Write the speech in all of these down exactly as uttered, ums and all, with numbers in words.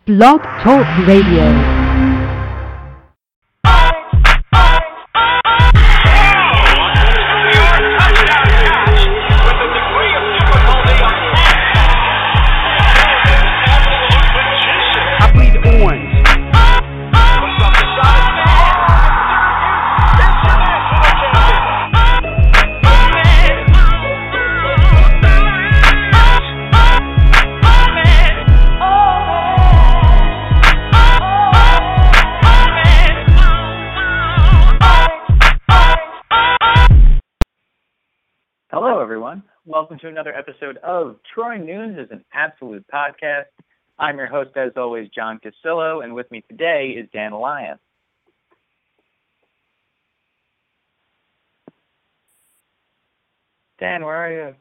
Blog Talk Radio. Welcome to another episode of Troy Nunes is an Absolute Podcast. I'm your host, as always, John Casillo, and with me today is Dan Lyons. Dan, where are you?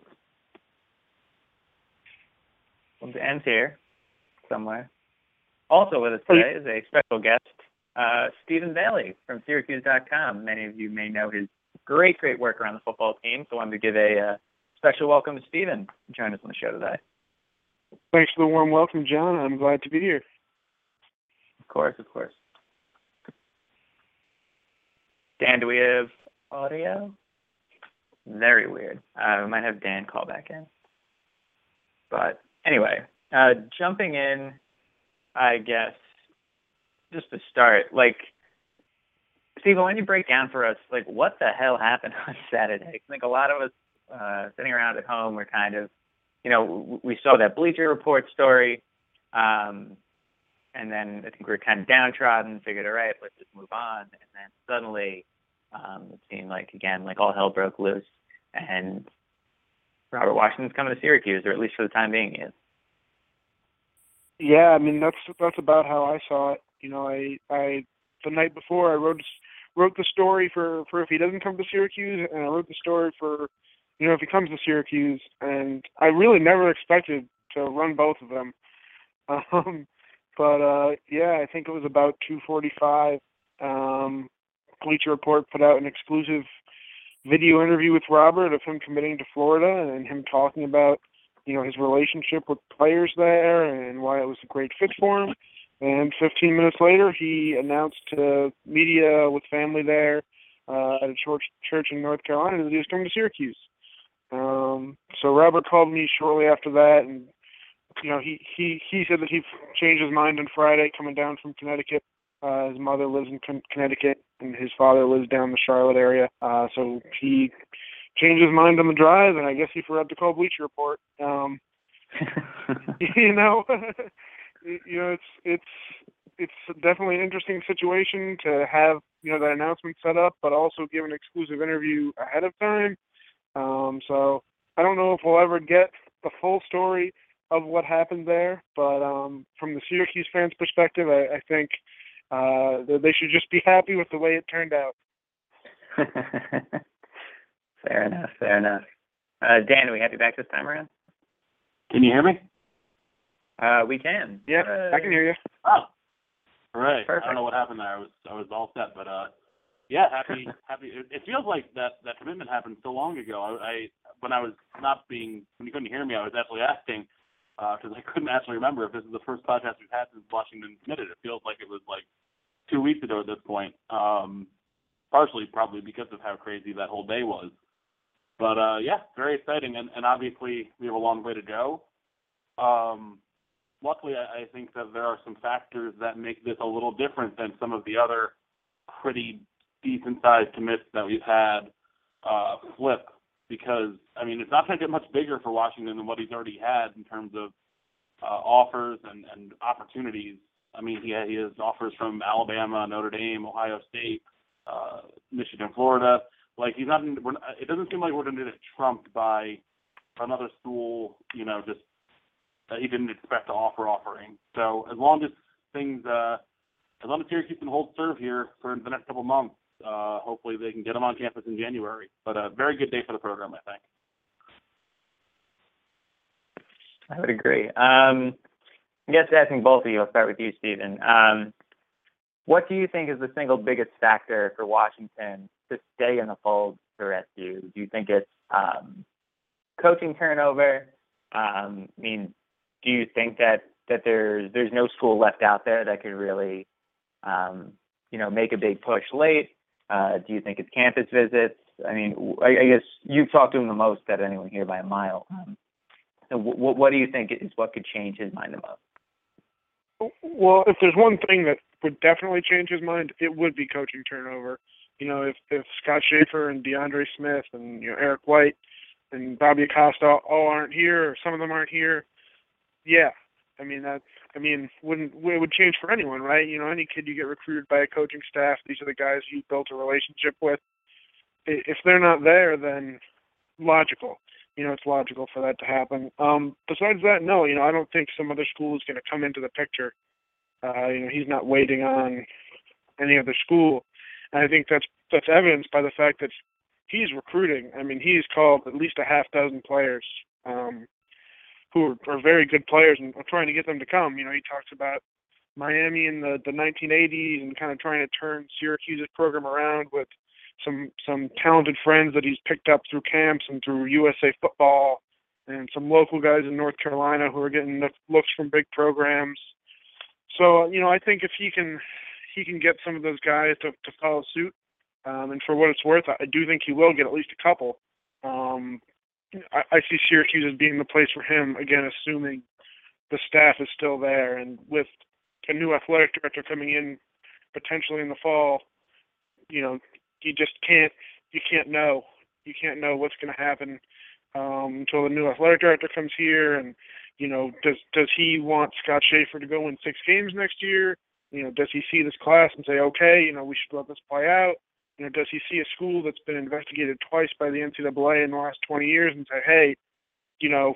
Well, Dan's here somewhere. Also with us today is a special guest, uh, Stephen Bailey from Syracuse dot com. Many of you may know his great, great work around the football team, so I wanted to give a uh, special welcome to Stephen joining us on the show today. Thanks for the warm welcome, John. I'm glad to be here. Of course, of course. Dan, do we have audio? Very weird. Uh, we might have Dan call back in. But anyway, uh, jumping in, I guess, just to start, like, Stephen, why don't you break down for us, like, what the hell happened on Saturday? I think a lot of us Uh, sitting around at home, we're kind of, you know, we saw that Bleacher Report story, um, and then I think we were kind of downtrodden, figured, all right, let's just move on. And then suddenly um, it seemed like, again, like all hell broke loose, and Robert Washington's coming to Syracuse, or at least for the time being, he is. Yeah, I mean, that's that's about how I saw it. You know, I, I the night before, I wrote wrote the story for, for if he doesn't come to Syracuse, and I wrote the story for you know, if he comes to Syracuse, and I really never expected to run both of them. Um, but, uh, yeah, I think it was about two forty-five. Um, Bleacher Report put out an exclusive video interview with Robert of him committing to Florida and him talking about, you know, his relationship with players there and why it was a great fit for him. And fifteen minutes later, he announced to media with family there uh, at a church, church in North Carolina that he was coming to Syracuse. Um, so Robert called me shortly after that, and you know he, he, he said that he changed his mind on Friday coming down from Connecticut. Uh, his mother lives in Con- Connecticut, and his father lives down in the Charlotte area. Uh, so he changed his mind on the drive, and I guess he forgot to call Bleacher Report. Um, you know, you know it's it's it's definitely an interesting situation to have you know that announcement set up, but also give an exclusive interview ahead of time. Um, so I don't know if we'll ever get the full story of what happened there, but um, from the Syracuse fans' perspective, I, I think uh, they should just be happy with the way it turned out. Fair enough, fair enough. Uh, Dan, are we happy back this time around? Can you hear me? Uh, we can. Yeah, uh, I can hear you. Oh, all right. Perfect. I don't know what happened there. I was I was all set, but uh, yeah, happy happy. It, it feels like that, that commitment happened so long ago. I, I when I was not being when you couldn't hear me, I was actually asking because uh, I couldn't actually remember if this is the first podcast we've had since Washington committed. It feels like it was like two weeks ago at this point. Um, partially probably because of how crazy that whole day was. But uh, yeah, very exciting, and, and obviously we have a long way to go. Um, luckily, I, I think that there are some factors that make this a little different than some of the other pretty decent-sized commits that we've had uh, flip, because, I mean, it's not going to get much bigger for Washington than what he's already had in terms of uh, offers and, and opportunities. I mean, he, he has offers from Alabama, Notre Dame, Ohio State, uh, Michigan, Florida. Like, he's not. We're, it doesn't seem like we're going to get trumped by another school, you know, just that he didn't expect to offer offering. So as long as things, uh, as long as Syracuse can hold serve here for the next couple months, uh, hopefully they can get him on campus in January. But a very good day for the program, I think. I would agree. Um, I guess asking both of you, I'll start with you, Stephen. Um, what do you think is the single biggest factor for Washington to stay in the fold for S U? Do you think it's um, coaching turnover? Um, I mean, do you think that that there's there's no school left out there that could really, um, you know, make a big push late? Uh, do you think it's campus visits? I mean, I, I guess you've talked to him the most out of anyone here by a mile. Um, so what, what do you think is what could change his mind the most? Well, if there's one thing that would definitely change his mind, it would be coaching turnover. You know, if if Scott Schaefer and DeAndre Smith and you know Eric White and Bobby Acosta all aren't here, or some of them aren't here, yeah, I mean that. I mean, wouldn't it would change for anyone, right? You know, any kid you get recruited by a coaching staff, these are the guys you built a relationship with. If they're not there, then logical. You know, it's logical for that to happen. Um, besides that, no, you know, I don't think some other school is going to come into the picture. Uh, you know, he's not waiting on any other school. And I think that's that's evidenced by the fact that he's recruiting. I mean, he's called at least a half dozen players um, who are, are very good players and trying to get them to come. You know, he talks about Miami in the, the nineteen eighties and kind of trying to turn Syracuse's program around with some some talented friends that he's picked up through camps and through U S A Football, and some local guys in North Carolina who are getting looks from big programs. So, you know, I think if he can he can get some of those guys to, to follow suit, um, and for what it's worth, I do think he will get at least a couple. Um, I, I see Syracuse as being the place for him, again, assuming the staff is still there. And with a new athletic director coming in potentially in the fall, you know, you just can't you can't know. You can't know what's going to happen um, until the new athletic director comes here. And, you know, does does he want Scott Schaefer to go win six games next year? You know, does he see this class and say, okay, you know, we should let this play out? You know, does he see a school that's been investigated twice by the N C double A in the last twenty years and say, hey, you know,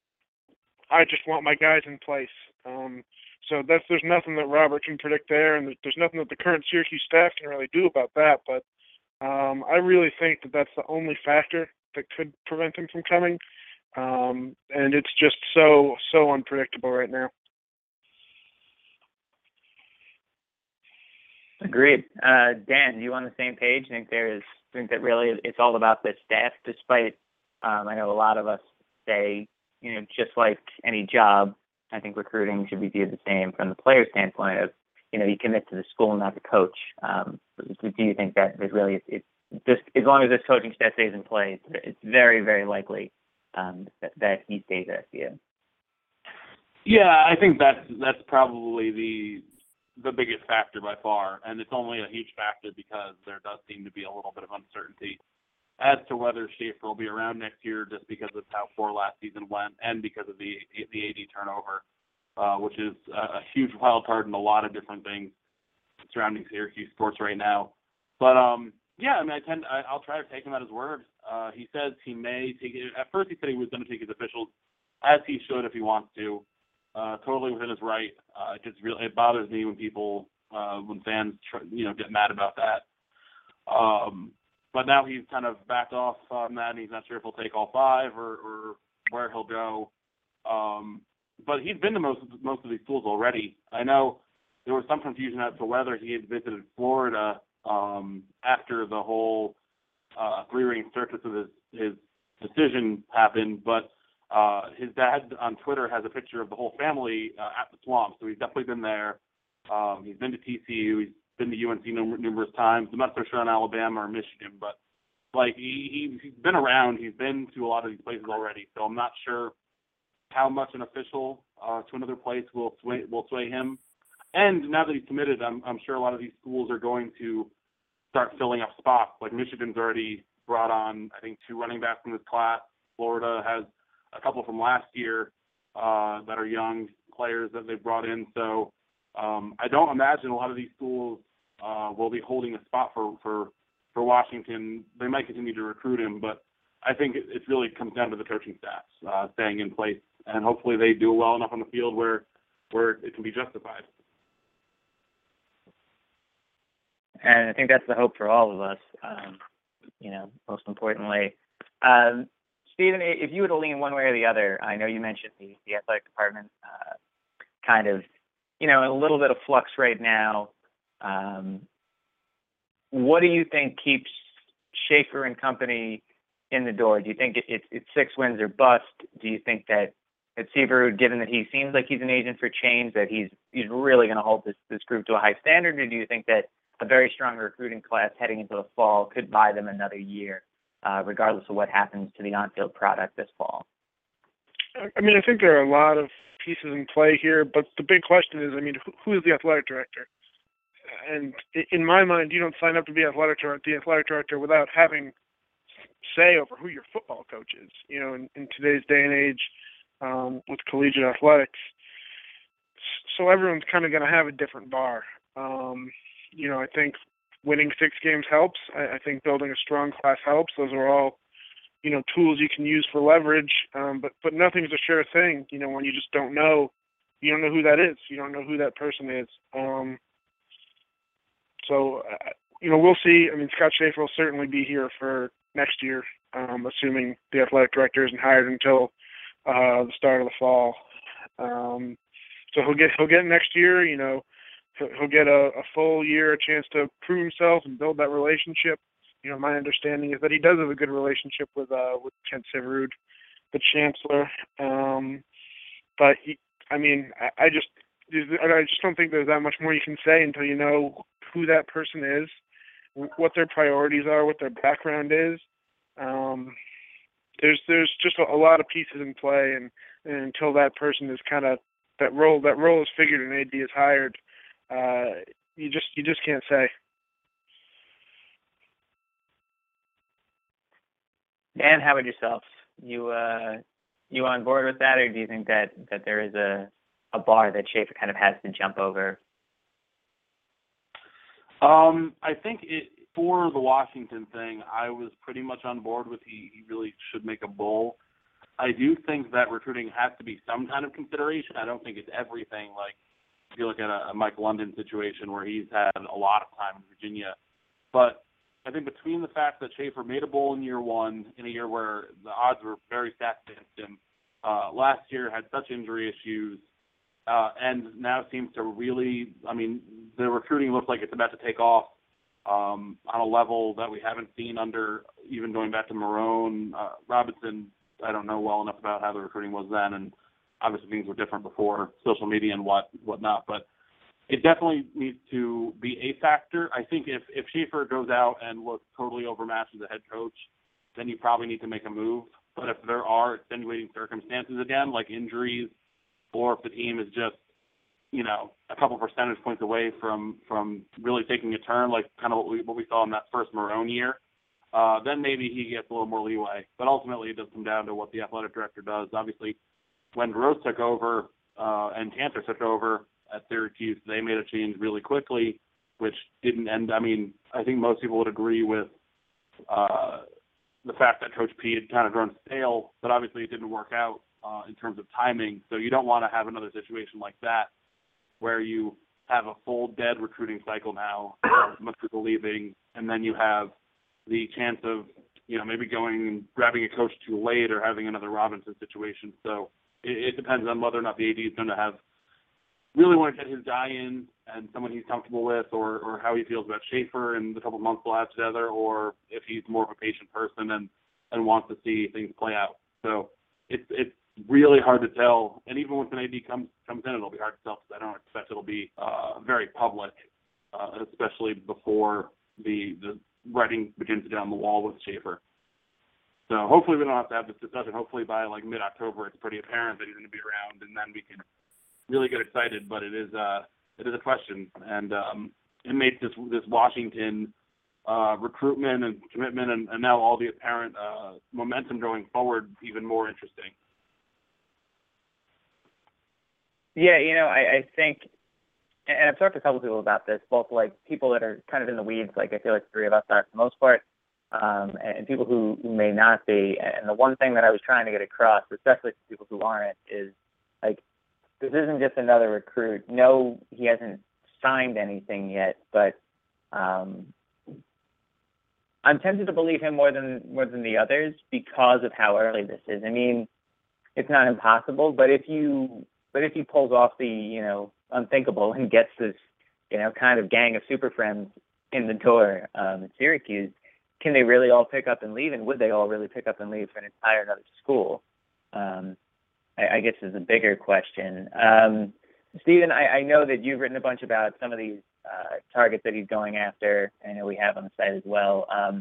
I just want my guys in place? Um, so that's there's nothing that Robert can predict there, and there's nothing that the current Syracuse staff can really do about that. But um, I really think that that's the only factor that could prevent him from coming, um, and it's just so so unpredictable right now. Agreed. Uh, Dan, you on the same page? Think there is think that really it's all about the staff, despite um, I know a lot of us say, you know, just like any job, I think recruiting should be viewed the same from the player standpoint of, you know, you commit to the school, not the coach. Um, do you think that there's really, it's just as long as this coaching staff stays in place, it's very, very likely um, that, that he stays at S C U? Yeah, I think that's that's probably the the biggest factor by far, and it's only a huge factor because there does seem to be a little bit of uncertainty as to whether Schaefer will be around next year, just because of how poor last season went and because of the the A D turnover, uh, which is a, a huge wild card in a lot of different things surrounding Syracuse sports right now. But um, yeah, I mean, I tend I, I'll try to take him at his word. Uh, he says he may take it. At first, he said he was going to take his officials, as he should if he wants to. Uh, totally within his right. Uh, it just really it bothers me when people, uh, when fans, tr- you know, get mad about that. Um, but now he's kind of backed off on that, and he's not sure if he'll take all five or, or where he'll go. Um, but he's been to most of, most of these schools already. I know there was some confusion as to whether he had visited Florida um, after the whole uh, three-ring circus of his, his decision happened, but Uh, his dad on Twitter has a picture of the whole family uh, at the Swamp, so he's definitely been there. Um, he's been to T C U. He's been to U N C num- numerous times. I'm not so sure on Alabama or Michigan, but like he, he, he's been around. He's been to a lot of these places already, so I'm not sure how much an official uh, to another place will sway will sway him. And now that he's committed, I'm, I'm sure a lot of these schools are going to start filling up spots. Like Michigan's already brought on, I think, two running backs in this class. Florida has a couple from last year uh, that are young players that they brought in. So um, I don't imagine a lot of these schools uh, will be holding a spot for, for, for Washington. They might continue to recruit him, but I think it, it really comes down to the coaching staffs uh, staying in place, and hopefully they do well enough on the field where where it can be justified. And I think that's the hope for all of us, um, you know, most importantly. Um, Stephen, if you were to lean one way or the other, I know you mentioned the, the athletic department uh, kind of, you know, in a little bit of flux right now. Um, what do you think keeps Schaefer and company in the door? Do you think it, it's, it's six wins or bust? Do you think that that Seaverud, given that he seems like he's an agent for change, that he's he's really going to hold this, this group to a high standard? Or do you think that a very strong recruiting class heading into the fall could buy them another year, uh, regardless of what happens to the on-field product this fall? I mean, I think there are a lot of pieces in play here, but the big question is, I mean, who, who is the athletic director? And in my mind, you don't sign up to be athletic director, the athletic director without having say over who your football coach is. You know, in, in today's day and age, um, with collegiate athletics, so everyone's kind of going to have a different bar. Um, you know, I think winning six games helps. I, I think building a strong class helps. Those are all, you know, tools you can use for leverage. Um, but but nothing's a sure thing. You know, when you just don't know, you don't know who that is. You don't know who that person is. Um, so, uh, you know, we'll see. I mean, Scott Schaefer will certainly be here for next year, um, assuming the athletic director isn't hired until uh, the start of the fall. Um, so he'll get he'll get next year. You know, he'll, he'll get a, a full year, a chance to prove himself and build that relationship. You know, my understanding is that he does have a good relationship with uh, with Kent Syverud, the chancellor. Um, but he, I mean, I, I just I just don't think there's that much more you can say until you know who that person is, what their priorities are, what their background is. Um, there's there's just a, a lot of pieces in play, and, and until that person is kind of that role that role is figured and A D is hired, uh, you just you just can't say. Dan, how about yourself? You uh, you on board with that, or do you think that, that there is a, a bar that Schaefer kind of has to jump over? Um, I think it, for the Washington thing, I was pretty much on board with he, he really should make a bowl. I do think that recruiting has to be some kind of consideration. I don't think it's everything. Like, if you look at a, a Mike London situation where he's had a lot of time in Virginia. But I think between the fact that Schaefer made a bowl in year one, in a year where the odds were very stacked against him, uh, last year had such injury issues, uh, and now seems to really, I mean, the recruiting looks like it's about to take off um, on a level that we haven't seen under, even going back to Marone, uh, Robinson. I don't know well enough about how the recruiting was then, and obviously things were different before social media and what whatnot, but it definitely needs to be a factor. I think if, if Schaefer goes out and looks totally overmatched as a head coach, then you probably need to make a move. But if there are extenuating circumstances again, like injuries, or if the team is just, you know, a couple percentage points away from, from really taking a turn, like kind of what we what we saw in that first Marone year, uh, then maybe he gets a little more leeway. But ultimately, it does come down to what the athletic director does. Obviously, when Gross took over uh, and Cantor took over at Syracuse, they made a change really quickly, which didn't end. I mean, I think most people would agree with uh, the fact that Coach P had kind of grown stale, but obviously it didn't work out uh, in terms of timing. So you don't want to have another situation like that where you have a full dead recruiting cycle now, uh, most people leaving, and then you have the chance of, you know, maybe going and grabbing a coach too late or having another Robinson situation. So it, it depends on whether or not the A D is going to have really want to get his guy in and someone he's comfortable with, or, or how he feels about Schaefer and the couple months they'll have together, or if he's more of a patient person and, and wants to see things play out. So it's it's really hard to tell. And even when an A D comes comes in, it'll be hard to tell because I don't expect it'll be uh, very public, uh, especially before the the writing begins down the wall with Schaefer. So hopefully we don't have to have this discussion. Hopefully by like mid-October it's pretty apparent that he's going to be around, and then we can really get excited. But it is uh it is a question, and um, it makes this this Washington uh, recruitment and commitment, and, and now all the apparent uh, momentum going forward even more interesting. Yeah, you know, I, I think, and I've talked to a couple of people about this, both like people that are kind of in the weeds, like I feel like three of us are for the most part, um, and people who, who may not be. And the one thing that I was trying to get across, especially to people who aren't, is like, this isn't just another recruit. No, he hasn't signed anything yet, but um, I'm tempted to believe him more than more than the others because of how early this is. I mean, it's not impossible, but if you but if he pulls off the, you know, unthinkable and gets this, you know, kind of gang of super friends in the door um, at Syracuse, can they really all pick up and leave? And would they all really pick up and leave for an entire another school? Um, I, I guess is a bigger question. Um, Stephen, I, I know that you've written a bunch about some of these uh, targets that he's going after. I know we have on the site as well. Um,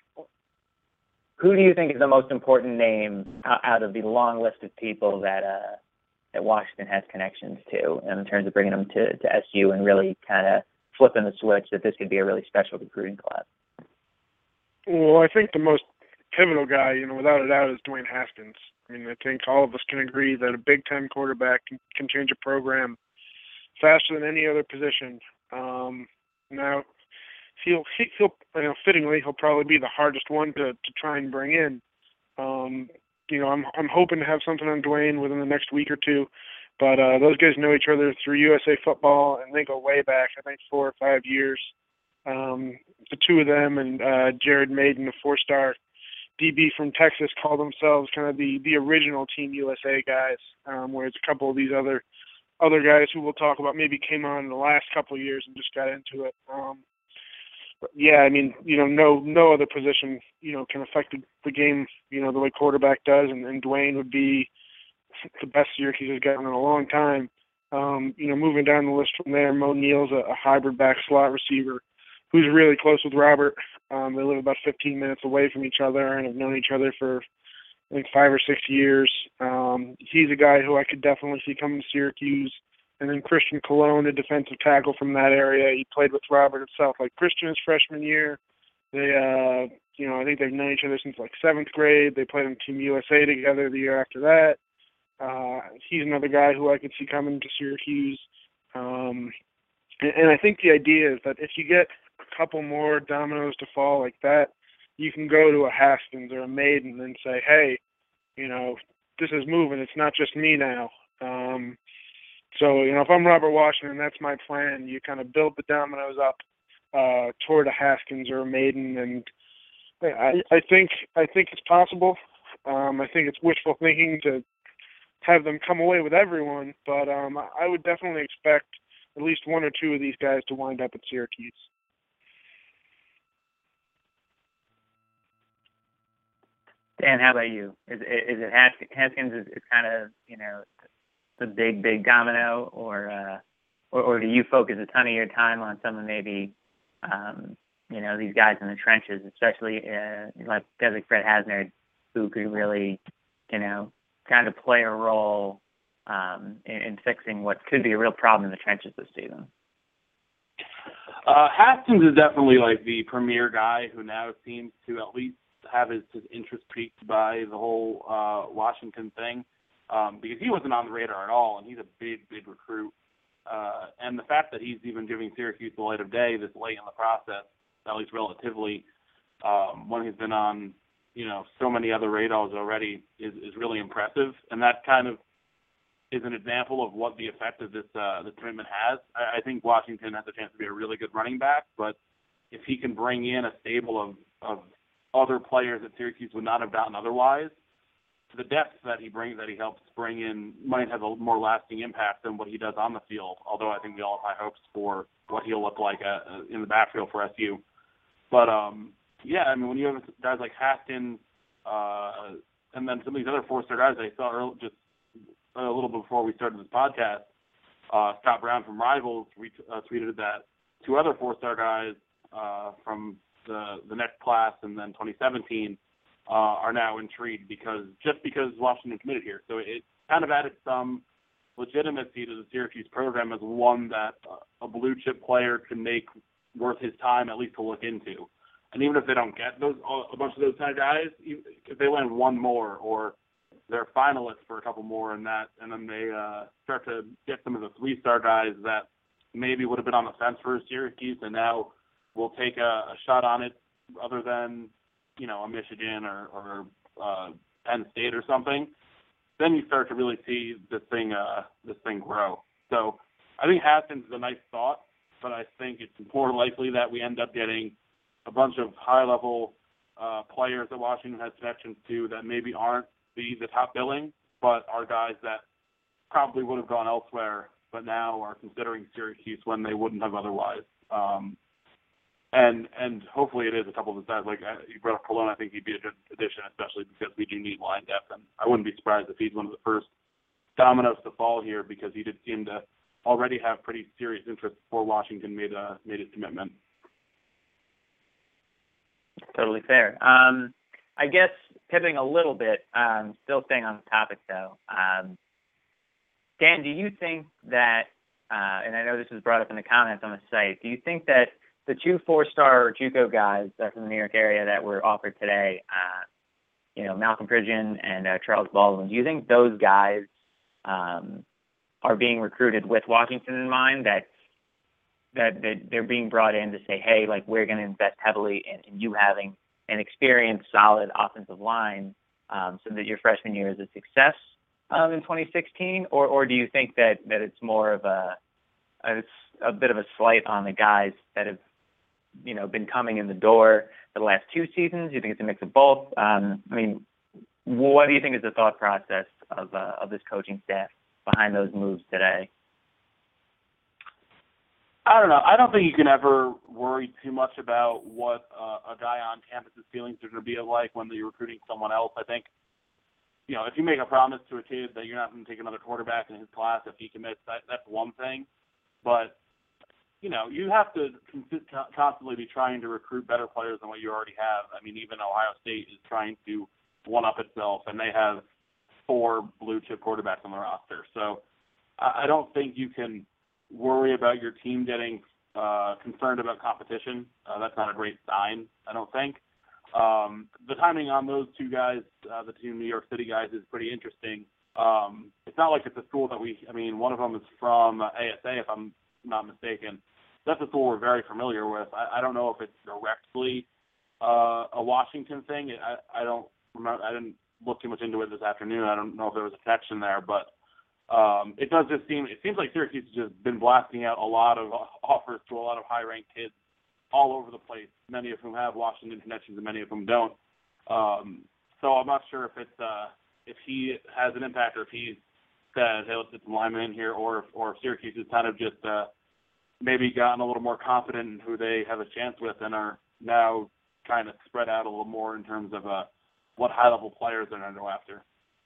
who do you think is the most important name out, out of the long list of people that uh, that Washington has connections to in terms of bringing them to, to S U and really kind of flipping the switch that this could be a really special recruiting class? Well, I think the most pivotal guy, you know, without a doubt, is Dwayne Haskins. I mean, I think all of us can agree that a Big Ten quarterback can, can change a program faster than any other position. Um, now, he'll, he'll, you know, fittingly, he'll probably be the hardest one to, to try and bring in. Um, you know, I'm I'm hoping to have something on Dwayne within the next week or two. But uh, those guys know each other through U S A football, and they go way back, I think four or five years. Um, the two of them and uh, Jared Maiden, a four-star D B from Texas, call themselves kind of the, the original Team U S A guys, um, whereas a couple of these other other guys who we'll talk about maybe came on in the last couple of years and just got into it. Um, but yeah, I mean, you know, no no other position, you know, can affect the, the game, you know, the way quarterback does, and, and Dwayne would be the best Syracuse has gotten in a long time. Um, you know, moving down the list from there, Mo Neal's a, a hybrid back slot receiver who's really close with Robert. Um, they live about fifteen minutes away from each other and have known each other for, I think, five or six years. Um, he's a guy who I could definitely see coming to Syracuse. And then Christian Colon, a defensive tackle from that area. He played with Robert at South Lake Christian his freshman year. They, uh, you know, I think they've known each other since like seventh grade. They played on Team U S A together the year after that. Uh, he's another guy who I could see coming to Syracuse. Um, and, and I think the idea is that if you get a couple more dominoes to fall like that, you can go to a Haskins or a Maiden and say, hey, you know, this is moving. It's not just me now. Um, so, you know, if I'm Robert Washington, that's my plan. You kind of build the dominoes up uh, toward a Haskins or a Maiden, and I, I think I think it's possible. Um, I think it's wishful thinking to have them come away with everyone, but um, I would definitely expect at least one or two of these guys to wind up at Syracuse. Dan, how about you? Is, is it Haskins is, is kind of, you know, the big, big domino, or, uh, or or do you focus a ton of your time on some of maybe, um, you know, these guys in the trenches, especially uh, like guys like Fred Hasner, who could really, you know, kind of play a role um, in, in fixing what could be a real problem in the trenches this season? Uh, Haskins is definitely like the premier guy who now seems to at least have his, his interest piqued by the whole uh, Washington thing, um, because he wasn't on the radar at all, and he's a big, big recruit. Uh, and the fact that he's even giving Syracuse the light of day this late in the process, at least relatively, um, when he's been on, you know, so many other radars already, is, is really impressive. And that kind of is an example of what the effect of this uh, this commitment has. I, I think Washington has a chance to be a really good running back, but if he can bring in a stable of, of other players that Syracuse would not have gotten otherwise, the depth that he brings, that he helps bring in, might have a more lasting impact than what he does on the field, although I think we all have high hopes for what he'll look like uh, in the backfield for S U. But, um, yeah, I mean, when you have guys like Haskins uh, and then some of these other four-star guys I saw early, just a little bit before we started this podcast, uh, Scott Brown from Rivals re- uh, tweeted that two other four-star guys uh, from the, the next class and then twenty seventeen uh, are now intrigued because just because Washington committed here. So it kind of added some legitimacy to the Syracuse program as one that uh, a blue chip player can make worth his time at least to look into. And even if they don't get those a bunch of those kind of guys, if they land one more or they're finalists for a couple more in that, and then they uh, start to get some of the three-star guys that maybe would have been on the fence for Syracuse and now will take a, a shot on it other than, you know, a Michigan or, or uh, Penn State or something, then you start to really see this thing uh, this thing grow. So I think Haskins is a nice thought, but I think it's more likely that we end up getting a bunch of high-level uh, players that Washington has connections to that maybe aren't the, the top billing, but are guys that probably would have gone elsewhere, but now are considering Syracuse when they wouldn't have otherwise. Um, and and hopefully it is a couple of the guys. Like uh, you brought up Colon, I think he'd be a good addition, especially because we do need line depth. And I wouldn't be surprised if he's one of the first dominoes to fall here because he did seem to already have pretty serious interest before Washington made a made his commitment. Totally fair. Um, I guess pivoting a little bit, um, still staying on the topic though. Um, Dan, do you think that, uh, and I know this was brought up in the comments on the site, do you think that the two four-star JUCO guys uh, from the New York area that were offered today, uh, you know, Malcolm Pridgeon and uh, Charles Baldwin, do you think those guys um, are being recruited with Washington in mind, that, that that they're being brought in to say, hey, like, we're going to invest heavily in, in you having an experienced, solid offensive line um, so that your freshman year is a success um, in twenty sixteen? Or, or do you think that, that it's more of a, a, a bit of a slight on the guys that have, you know, been coming in the door for the last two seasons? Do you think it's a mix of both? Um, I mean, what do you think is the thought process of uh, of this coaching staff behind those moves today? I don't know. I don't think you can ever worry too much about what uh, a guy on campus's feelings are going to be like when you're recruiting someone else. I think, you know, if you make a promise to a kid that you're not going to take another quarterback in his class if he commits, that, that's one thing. But, you know, you have to constantly be trying to recruit better players than what you already have. I mean, even Ohio State is trying to one-up itself, and they have four blue-chip quarterbacks on the roster. So I don't think you can worry about your team getting uh, concerned about competition. Uh, that's not a great sign, I don't think. Um, the timing on those two guys, uh, the two New York City guys, is pretty interesting. Um, it's not like it's a school that we, I mean, one of them is from A S A, if I'm not mistaken. That's a school we're very familiar with. I, I don't know if it's directly uh, a Washington thing. I, I don't remember. I didn't look too much into it this afternoon. I don't know if there was a connection there, but Um, it does just seem, it seems like Syracuse has just been blasting out a lot of offers to a lot of high-ranked kids all over the place, many of whom have Washington connections and many of whom don't. Um, so I'm not sure if it's, uh, if he has an impact or if he says, hey, let's get some linemen in here, or if, or if Syracuse has kind of just uh, maybe gotten a little more confident in who they have a chance with and are now trying to spread out a little more in terms of uh, what high-level players they're going to go after.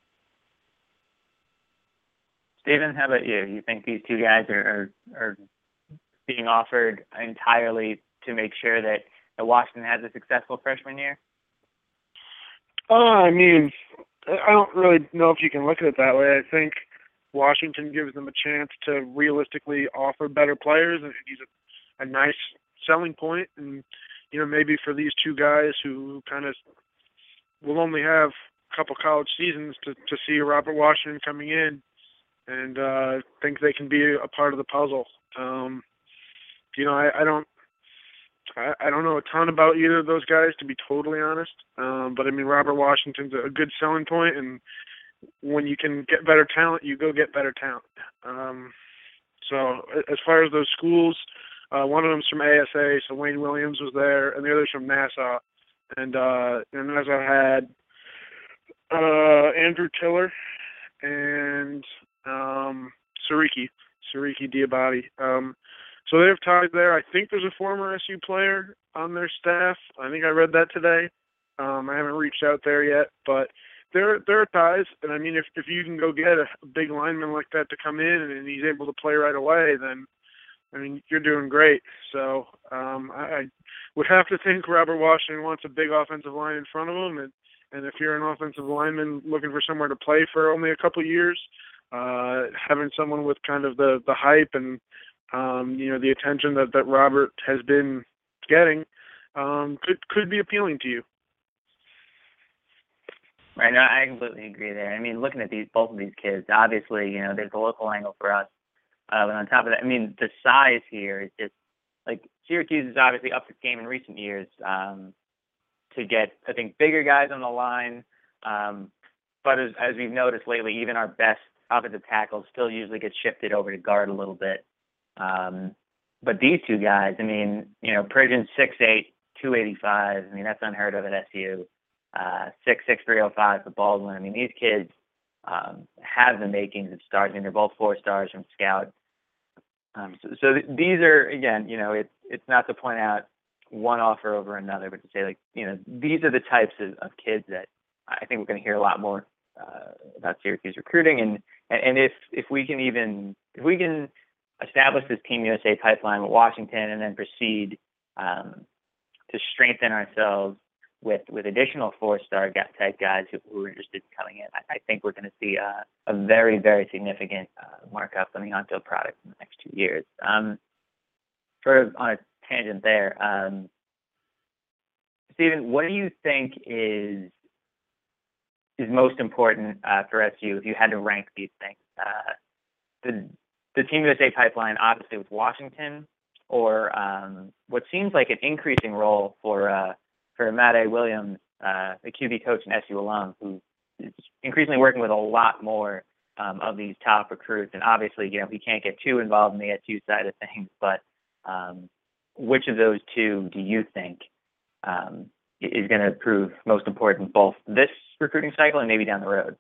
Stephen, how about you? You think these two guys are, are, are being offered entirely to make sure that, that Washington has a successful freshman year? Uh, I mean, I don't really know if you can look at it that way. I think Washington gives them a chance to realistically offer better players, and he's a, a nice selling point. And, you know, maybe for these two guys who kind of will only have a couple college seasons to, to see Robert Washington coming in, and uh, think they can be a part of the puzzle. Um, you know, I, I don't, I, I don't know a ton about either of those guys, to be totally honest. Um, but I mean, Robert Washington's a good selling point, and when you can get better talent, you go get better talent. Um, so as far as those schools, uh, one of them's from A S A, so Wayne Williams was there, and the other's from Nassau, and uh, and Nassau had uh, Andrew Tiller and Um, Sariki, Sariki Diabati. Um, so they have ties there. I think there's a former S U player on their staff. I think I read that today. Um, I haven't reached out there yet, but there there are ties. And I mean, if if you can go get a, a big lineman like that to come in and, and he's able to play right away, then I mean you're doing great. So um, I, I would have to think Robert Washington wants a big offensive line in front of him, and and if you're an offensive lineman looking for somewhere to play for only a couple of years, Uh, having someone with kind of the, the hype and, um, you know, the attention that, that Robert has been getting um, could could be appealing to you. Right, no, I completely agree there. I mean, looking at these both of these kids, obviously, you know, there's a local angle for us. Uh, but on top of that, I mean, the size here is just, like, Syracuse is obviously up its game in recent years um, to get, I think, bigger guys on the line. Um, but as, as we've noticed lately, even our best offensive tackles still usually get shifted over to guard a little bit. Um, but these two guys, I mean, you know, Pridgeon six eight, two eighty-five. I mean, that's unheard of at S U. Uh, six six, three oh five for Baldwin. I mean, these kids um, have the makings of stars. I mean, they're both four stars from Scout. Um, so, so th- these are, again, you know, it's it's not to point out one offer over another, but to say, like, you know, these are the types of, of kids that I think we're going to hear a lot more uh, about Syracuse recruiting, and and, and if if we can even if we can establish this Team U S A pipeline with Washington and then proceed um, to strengthen ourselves with with additional four-star type guys who, who are interested in coming in, I, I think we're going to see a, a very, very significant uh, markup on the on-field product in the next two years. Um, sort of on a tangent there, um, Stephen, what do you think is is most important uh, for S U if you had to rank these things? Uh, the the Team U S A pipeline, obviously, with Washington, or um, what seems like an increasing role for uh, for Made Williams, uh, the Q B coach and S U alum, who is increasingly working with a lot more um, of these top recruits. And obviously, you know, he can't get too involved in the S U side of things, but um, which of those two do you think um, is going to prove most important, both this recruiting cycle and maybe down the road?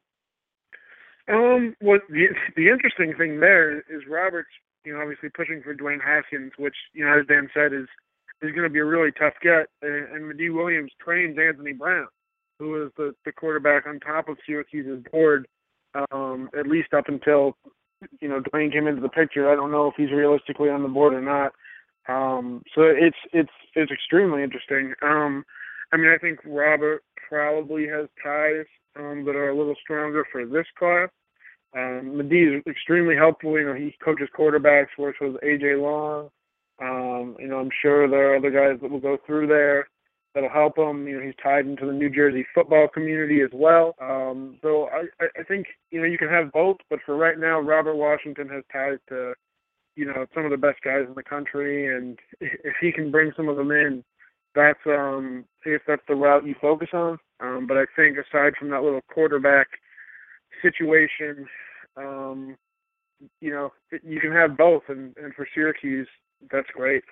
Um, what the the interesting thing there is Roberts, you know, obviously pushing for Dwayne Haskins, which, you know, as Dan said, is is going to be a really tough get. And, and Madi Williams trains Anthony Brown, who is the, the quarterback on top of Syracuse's board, um, at least up until, you know, Dwayne came into the picture. I don't know if he's realistically on the board or not. Um, so it's it's it's extremely interesting. Um, I mean, I think Robert probably has ties um, that are a little stronger for this class. Um, Madi is extremely helpful. You know, he coaches quarterbacks, works with A J Long. Um, you know, I'm sure there are other guys that will go through there that'll help him. You know, he's tied into the New Jersey football community as well. Um, so I, I think, you know, you can have both, but for right now, Robert Washington has ties to, you know, some of the best guys in the country, and if he can bring some of them in, that's um, if that's the route you focus on. Um, but I think aside from that little quarterback situation, um, you know, you can have both, and, and for Syracuse, that's great.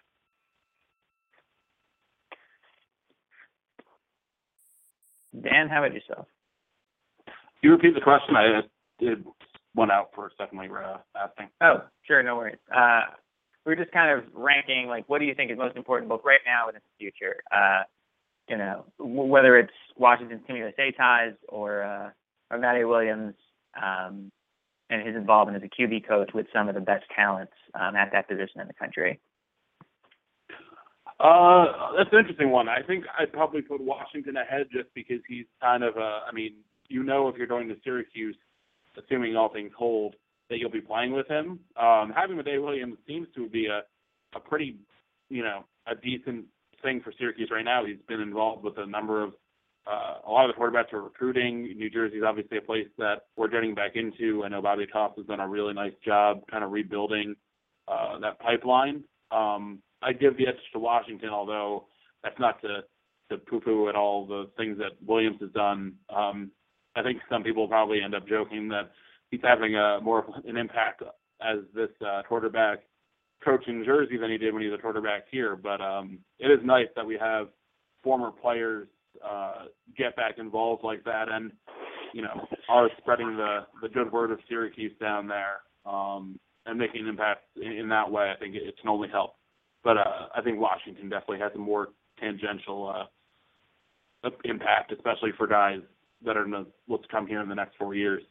Dan, how about yourself? Can you repeat the question? I did one out for a second when you were uh, asking. Oh, sure, no worries. Uh, we're just kind of ranking, like, what do you think is most important, both right now and in the future? Uh, you know, w- whether it's Washington's Team U S A ties or uh, or Made Williams um, and his involvement as a Q B coach with some of the best talents um, at that position in the country. Uh, that's an interesting one. I think I'd probably put Washington ahead just because he's kind of a, I mean, you know, if you're going to Syracuse, assuming all things hold, that you'll be playing with him. Um, having Made Williams seems to be a, a pretty, you know, a decent thing for Syracuse right now. He's been involved with a number of, uh, a lot of the quarterbacks are recruiting. New Jersey is obviously a place that we're getting back into. I know Bobby Toss has done a really nice job kind of rebuilding uh, that pipeline. Um, I give the edge to Washington, although that's not to, to poo-poo at all the things that Williams has done. Um, I think some people probably end up joking that he's having a more of an impact as this uh, quarterback coach in Jersey than he did when he was a quarterback here. But um, it is nice that we have former players uh, get back involved like that and, you know, are spreading the, the good word of Syracuse down there um, and making an impact in, in that way. I think it, it can only help. But uh, I think Washington definitely has a more tangential uh, impact, especially for guys that are going to look to come here in the next four years.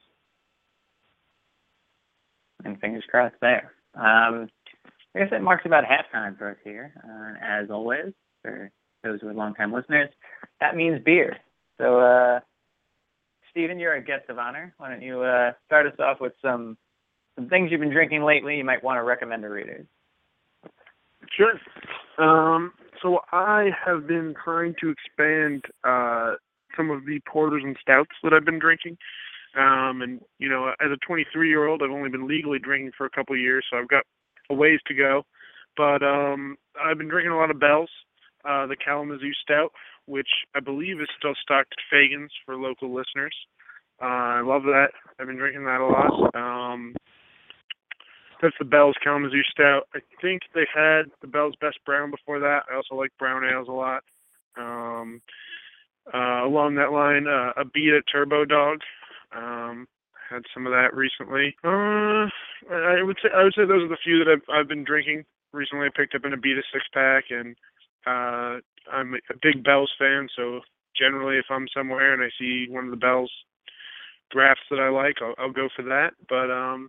And fingers crossed there. Um, I guess that marks about halftime for us here. Uh, as always, for those who are longtime listeners, that means beer. So, uh, Stephen, you're a guest of honor. Why don't you uh, start us off with some some things you've been drinking lately you might want to recommend to readers? Sure. Um, so I have been trying to expand uh, some of the porters and stouts that I've been drinking. Um, and, you know, as a twenty-three-year-old, I've only been legally drinking for a couple of years, so I've got a ways to go. But um, I've been drinking a lot of Bell's, uh, the Kalamazoo Stout, which I believe is still stocked at Fagan's for local listeners. Uh, I love that. I've been drinking that a lot. Um, that's the Bell's Kalamazoo Stout. I think they had the Bell's Best Brown before that. I also like brown ales a lot. Um, uh, along that line, uh, a Beta Turbo Dog. Um, had some of that recently. Uh, I would say I would say those are the few that I've I've been drinking recently. I picked up an Abita six pack, and uh, I'm a big Bell's fan. So generally, if I'm somewhere and I see one of the Bell's drafts that I like, I'll, I'll go for that. But um,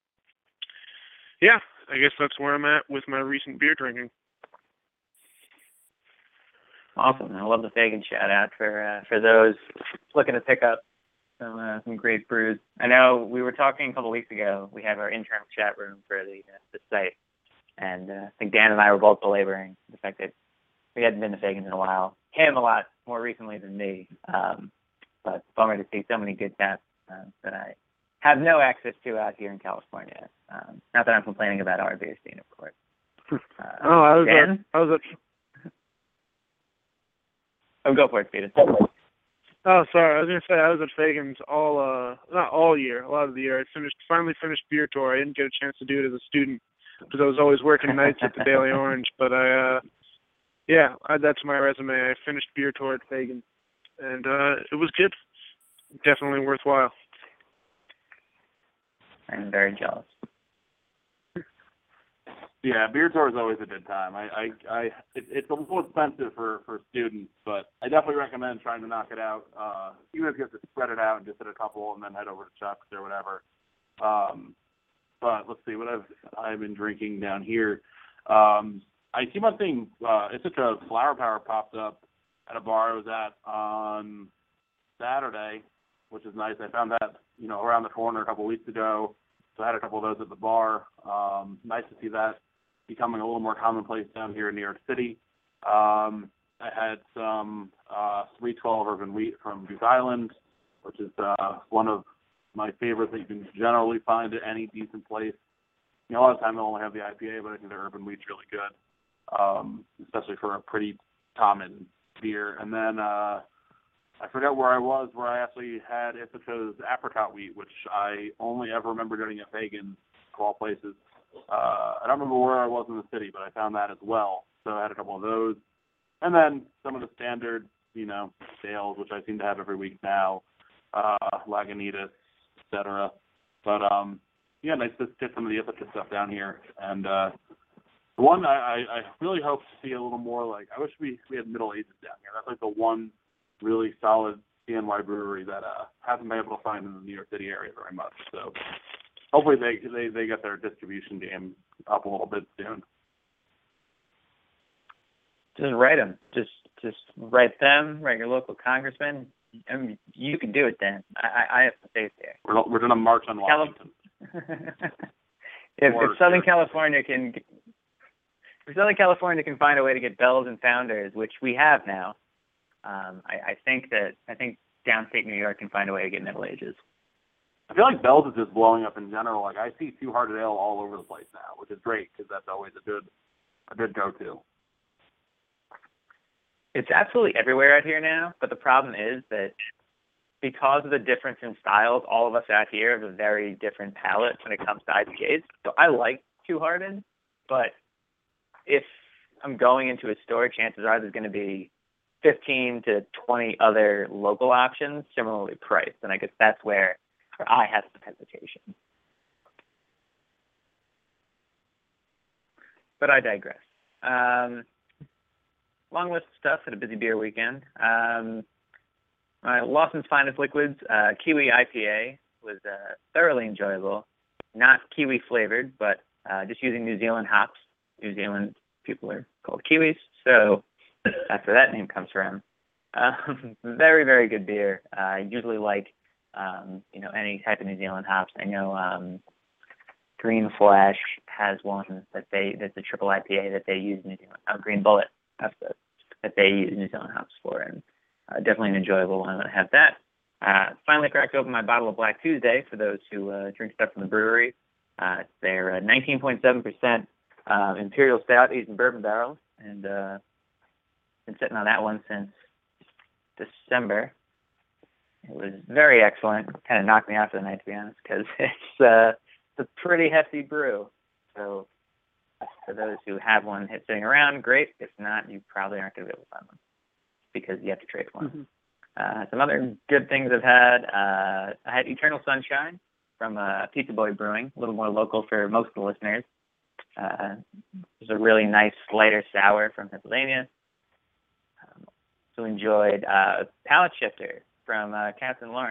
yeah, I guess that's where I'm at with my recent beer drinking. Awesome. I love the Fagan shout out for uh, for those looking to pick up some uh, some great brews. I know we were talking a couple of weeks ago. We have our internal chat room for the uh, the site, and uh, I think Dan and I were both belaboring the fact that we hadn't been to Fagan's in a while. Him a lot more recently than me, um, but bummer to see so many good taps uh, that I have no access to out here in California. Um, not that I'm complaining about our beer scene, of course. Uh, oh, I was Dan? at, I was at Oh, go for it, Peter. Oh, sorry. I was gonna say I was at Fagan's all, uh, not all year, a lot of the year. I finished, finally finished beer tour. I didn't get a chance to do it as a student because I was always working nights at the Daily Orange. But I, uh, yeah, I, that's my resume. I finished beer tour at Fagan's, and uh, it was good. Definitely worthwhile. I'm very jealous. Yeah, beer tour is always a good time. I, I, I it, it's a little expensive for, for students, but I definitely recommend trying to knock it out. Uh, even if you have to spread it out and just hit a couple and then head over to Chuck's or whatever. Um, but let's see what I've I've been drinking down here. Um, I see one thing. Uh, it's such a Flower Power popped up at a bar I was at on Saturday, which is nice. I found that you know around the corner a couple of weeks ago. So I had a couple of those at the bar. Um, nice to see that becoming a little more commonplace down here in New York City. Um, I had some uh, three twelve Urban Wheat from Goose Island, which is uh, one of my favorites that you can generally find at any decent place. You know, a lot of times they'll only have the I P A, but I think the Urban Wheat's really good, um, especially for a pretty common beer. And then uh, I forgot where I was, where I actually had Ithaca's Apricot Wheat, which I only ever remember getting at Fagan's, of all places. Uh, I don't remember where I was in the city, but I found that as well. So I had a couple of those. And then some of the standard, you know, sales, which I seem to have every week now, uh, Lagunitas, et cetera. But, um, yeah, nice to get some of the Ithaca stuff down here. And uh, the one I, I, I really hope to see a little more, like, I wish we, we had Middle Ages down here. That's like the one really solid C N Y brewery that uh, hasn't been able to find in the New York City area very much. So hopefully they, they they get their distribution game up a little bit soon. Just write them. Just just write them. Write your local congressman. I mean, you can do it, Dan. I I, I have faith there. We're we're gonna march on Washington. if, if Southern California can, if Southern California can find a way to get Bells and Founders, which we have now, um, I, I think that I think downstate New York can find a way to get Middle Ages. I feel like Bell's is just blowing up in general. Like I see Two Hearted Ale all over the place now, which is great because that's always a good a good go-to. It's absolutely everywhere out here now, but the problem is that because of the difference in styles, all of us out here have a very different palate when it comes to I P As. So I like Two Hearted, but if I'm going into a store, chances are there's going to be fifteen to twenty other local options similarly priced, and I guess that's where, where I have some hesitation. But I digress. Um, long list of stuff at a busy beer weekend. Um, my Lawson's Finest Liquids uh, Kiwi I P A was uh, thoroughly enjoyable. Not kiwi flavored, but uh, just using New Zealand hops. New Zealand people are called Kiwis, so that's where that name comes from. Um, very, very good beer. Uh, I usually like, um, you know, any type of New Zealand hops. I know um, Green Flash has one that they that's a triple I P A that they use New Zealand. Oh, Green Bullet, that's the that they use New Zealand hops for, and uh, definitely an enjoyable one. I'm gonna have that. Uh, finally cracked open my bottle of Black Tuesday for those who uh, drink stuff from the brewery. Uh, they're uh, nineteen point seven percent uh, Imperial Stout aged in bourbon barrels, and uh, been sitting on that one since December. It was very excellent. Kind of knocked me out for the night, to be honest, because it's, uh, it's a pretty hefty brew. So for those who have one sitting around, great. If not, you probably aren't going to be able to find one because you have to trade for one. Mm-hmm. Uh, some other good things I've had. Uh, I had Eternal Sunshine from uh, Pizza Boy Brewing, a little more local for most of the listeners. Uh, it was a really nice lighter sour from Pennsylvania. Um, also enjoyed uh, Palate Shifter from uh, Captain Lawrence.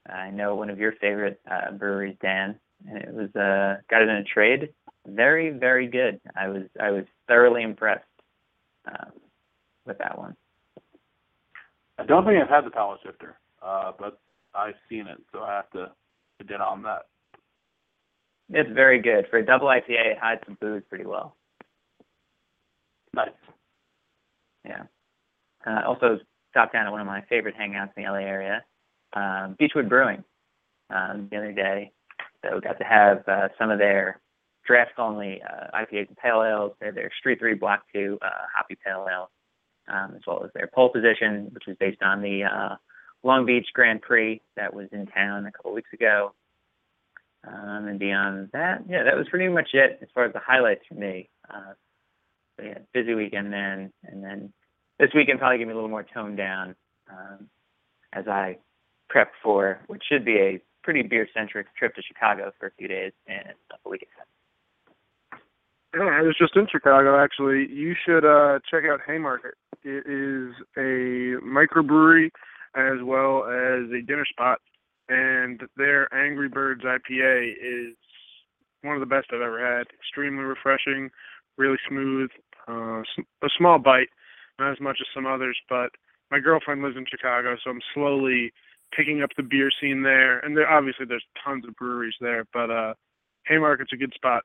I know one of your favorite uh, breweries, Dan, and it was uh, got it in a trade. Very, very good. I was I was thoroughly impressed um, with that one. I don't think I've had the palate shifter, uh, but I've seen it, so I have to, to get on that. It's very good. For a double I P A, it hides some booze pretty well. Nice. Yeah. Uh, also stopped down at one of my favorite hangouts in the L A area, um, Beechwood Brewing, um, the other day. So got to have uh, some of their draft-only uh, I P As and pale ales, their, their Street three Block two uh, hoppy pale ale, um, as well as their pole position, which was based on the uh, Long Beach Grand Prix that was in town a couple weeks ago. Um, and beyond that, yeah, that was pretty much it as far as the highlights for me. Uh, so yeah, busy weekend then, and then this weekend probably give me a little more toned down um, as I prep for what should be a pretty beer-centric trip to Chicago for a few days and a weekend. Yeah, I was just in Chicago, actually. You should uh, check out Haymarket. It is a microbrewery as well as a dinner spot, and their Angry Birds I P A is one of the best I've ever had. Extremely refreshing, really smooth, uh, a small bite, not as much as some others, but my girlfriend lives in Chicago, so I'm slowly picking up the beer scene there. And there, obviously there's tons of breweries there, but uh, Haymarket's a good spot.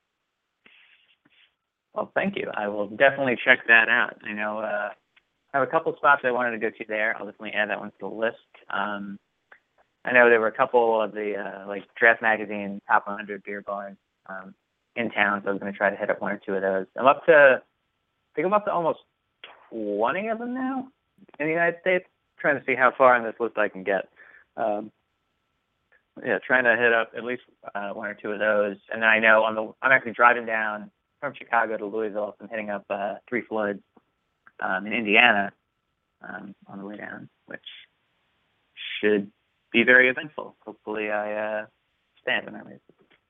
Well, thank you. I will definitely check that out. I know uh, I have a couple spots I wanted to go to there. I'll definitely add that one to the list. Um, I know there were a couple of the uh, like Draft Magazine top one hundred beer bars um, in town, so I was going to try to hit up one or two of those. I'm up to, I think I'm up to almost twenty of them now in the United States. I'm trying to see how far on this list I can get. Um, yeah, trying to hit up at least uh, one or two of those. And then I know on the, I'm actually driving down from Chicago to Louisville, so I'm hitting up uh, Three Floyds um, in Indiana um, on the way down, which should be very eventful. Hopefully I uh, stand in that race.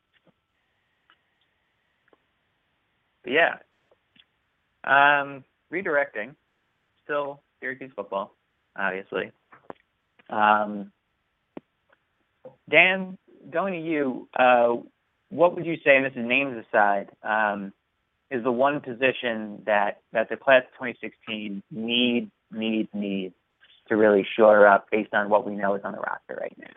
But yeah, um, redirecting, still Syracuse football, obviously. Um, Dan, going to you, uh, what would you say, and this is names aside, um, is the one position that, that the class of twenty sixteen needs, needs, needs to really shore up based on what we know is on the roster right now?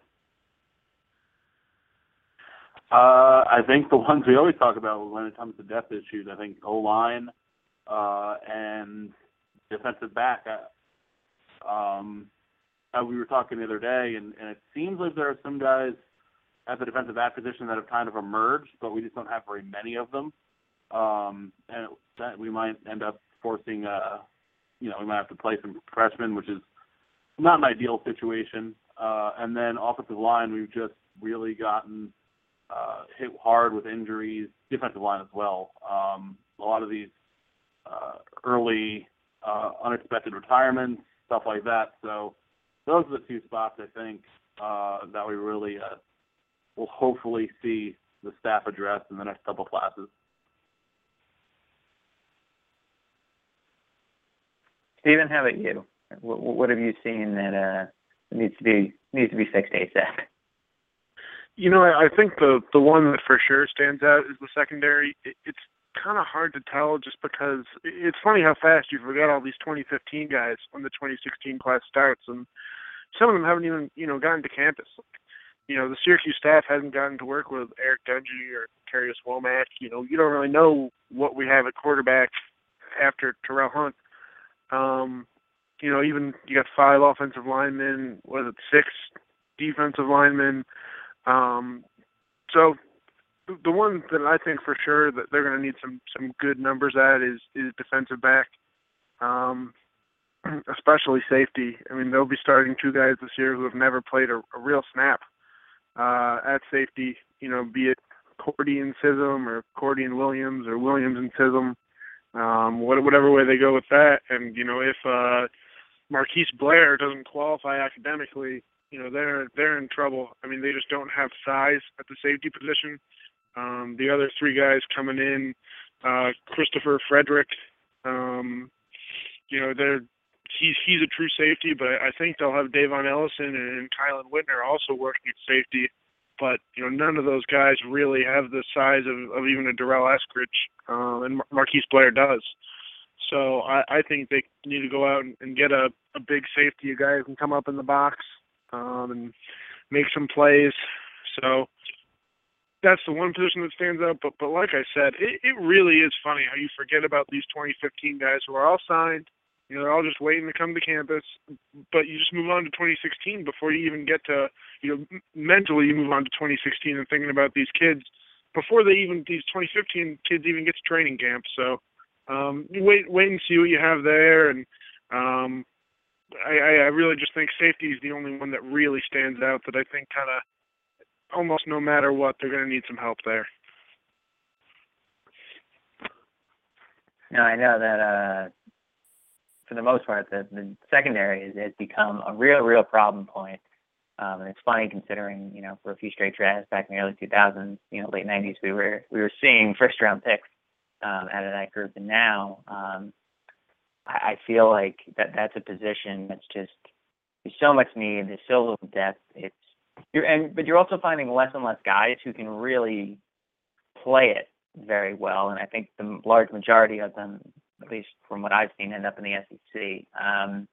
Uh, I think the ones we always talk about when it comes to depth issues, I think O-line uh, and defensive back. Um, uh, we were talking the other day, and, and it seems like there are some guys at the defensive back position that have kind of emerged, but we just don't have very many of them. Um, and that we might end up forcing, uh, you know, we might have to play some freshmen, which is not an ideal situation. Uh, and then offensive line, we've just really gotten uh, hit hard with injuries, defensive line as well. Um, a lot of these uh, early uh, unexpected retirements, stuff like that. So those are the two spots, I think, uh, that we really uh, will hopefully see the staff address in the next couple classes. Stephen, how about you? What, what have you seen that uh, needs to be needs to be fixed ASAP? You know, I, I think the the one that for sure stands out is the secondary. It, it's kind of hard to tell just because it's funny how fast you forget all these twenty fifteen guys when the twenty sixteen class starts, and some of them haven't even, you know, gotten to campus. You know, the Syracuse staff hasn't gotten to work with Eric Dungy or Karius Womack. You know, you don't really know what we have at quarterback after Terrell Hunt. Um, you know, even you got five offensive linemen, what is it, six defensive linemen. Um, so the one that I think for sure that they're going to need some, some good numbers at is, is defensive back, um, especially safety. I mean, they'll be starting two guys this year who have never played a, a real snap uh, at safety, you know, be it Cordy and Sism or Cordy and Williams or Williams and Sism. Um, whatever way they go with that. And, you know, if uh, Marquise Blair doesn't qualify academically, you know, they're they're in trouble. I mean, they just don't have size at the safety position. Um, the other three guys coming in, uh, Christopher Frederick, um, you know, they're he's he's a true safety, but I think they'll have Davon Ellison and Kylan Whitner also working at safety. But you know, none of those guys really have the size of, of even a Darrell Eskridge, uh, and Mar- Marquise Blair does. So I, I think they need to go out and, and get a, a big safety, a guy who can come up in the box um, and make some plays. So that's the one position that stands out. But but like I said, it, it really is funny how you forget about these twenty fifteen guys who are all signed. You know, they're all just waiting to come to campus. But you just move on to twenty sixteen before you even get to, you know, mentally you move on to twenty sixteen and thinking about these kids before they even, these twenty fifteen kids even get to training camp. So um, wait, wait and see what you have there. And um, I, I really just think safety is the only one that really stands out that I think kind of almost no matter what, they're going to need some help there. No, I know that uh, for the most part, the, the secondary has, has become a real, real problem point. Um, and it's funny considering, you know, for a few straight drafts back in the early two thousands, you know, late nineties, we were we were seeing first round picks um, out of that group, and now um, I, I feel like that that's a position that's just there's so much need, there's so little depth. It's you're and but you're also finding less and less guys who can really play it very well, and I think the large majority of them, at least from what I've seen, end up in the S E C. Um,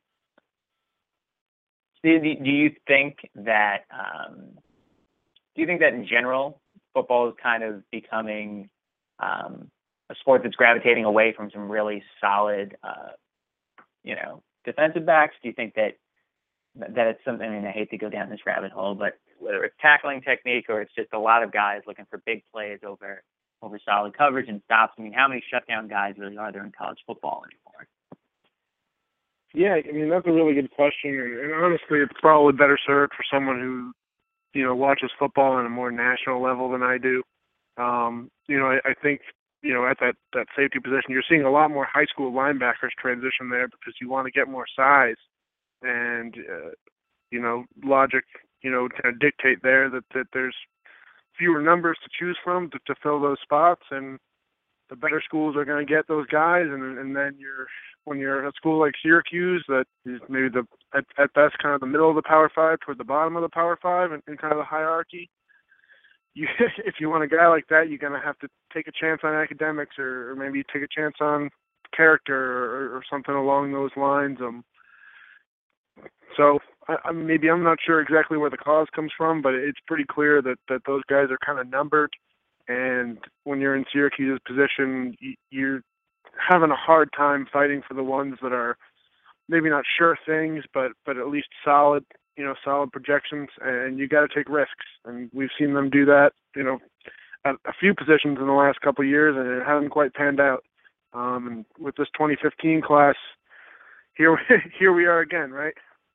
do, do you think that um, do you think that in general football is kind of becoming um, a sport that's gravitating away from some really solid, uh, you know, defensive backs? Do you think that that it's something? I mean, I hate to go down this rabbit hole, but whether it's tackling technique or it's just a lot of guys looking for big plays over over solid coverage and stops. I mean, how many shutdown guys really are there in college football anymore? Yeah, I mean, that's a really good question. And, and honestly, it's probably better served for someone who, you know, watches football on a more national level than I do. Um, you know, I, I think, you know, at that, that safety position, you're seeing a lot more high school linebackers transition there because you want to get more size. And, uh, you know, logic, you know, kind of dictate there that, that there's fewer numbers to choose from to, to fill those spots, and the better schools are going to get those guys, and and then you're when you're at a school like Syracuse that is maybe the at, at best kind of the middle of the Power Five toward the bottom of the Power Five and, and kind of the hierarchy. You if you want a guy like that, you're going to have to take a chance on academics, or, or maybe take a chance on character, or, or something along those lines. Um, so. I, maybe I'm not sure exactly where the cause comes from, but it's pretty clear that, that those guys are kind of numbered. And when you're in Syracuse's position, you're having a hard time fighting for the ones that are maybe not sure things, but, but at least solid, you know, solid projections. And you got to take risks. And we've seen them do that, you know, at a few positions in the last couple of years, and it hasn't quite panned out. Um, and with this twenty fifteen class, here here we are again, right?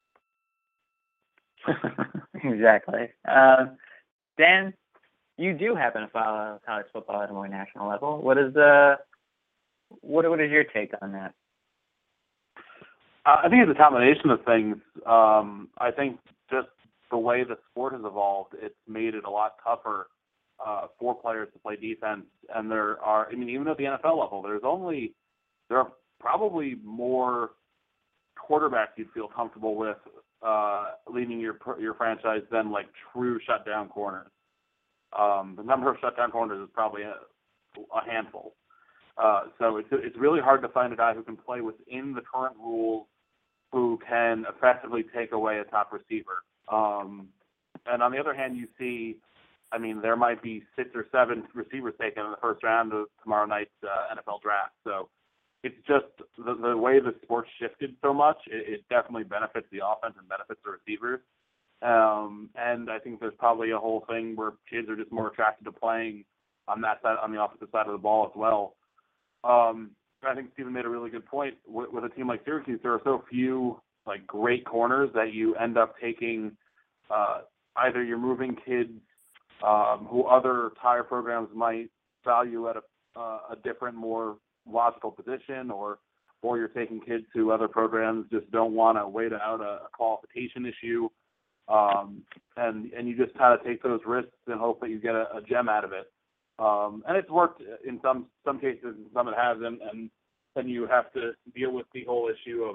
Exactly. Uh, Dan, you do happen to follow college football at a more national level. What is the what what is your take on that? Uh, I think it's a combination of things. Um, I think just the way the sport has evolved, it's made it a lot tougher uh, for players to play defense. And there are, I mean, even at the N F L level, there's only there are probably more quarterbacks you'd feel comfortable with uh, leading your your franchise than like true shutdown corners. Um, the number of shutdown corners is probably a, a handful. Uh, so it's it's really hard to find a guy who can play within the current rules, who can effectively take away a top receiver. Um, and on the other hand, you see, I mean, there might be six or seven receivers taken in the first round of tomorrow night's uh, N F L draft. So it's just the, the way the sport shifted so much, it, it definitely benefits the offense and benefits the receivers. Um, and I think there's probably a whole thing where kids are just more attracted to playing on that side, on the offensive side of the ball as well. Um, I think Stephen made a really good point. With, with a team like Syracuse, there are so few like great corners that you end up taking. Uh, either you're moving kids um, who other tire programs might value at a, uh, a different, more logical position, or or you're taking kids who other programs just don't want to wait out a, a qualification issue, um, and and you just kind of take those risks and hope that you get a, a gem out of it. Um, and it's worked in some some cases, and some it hasn't, and then you have to deal with the whole issue of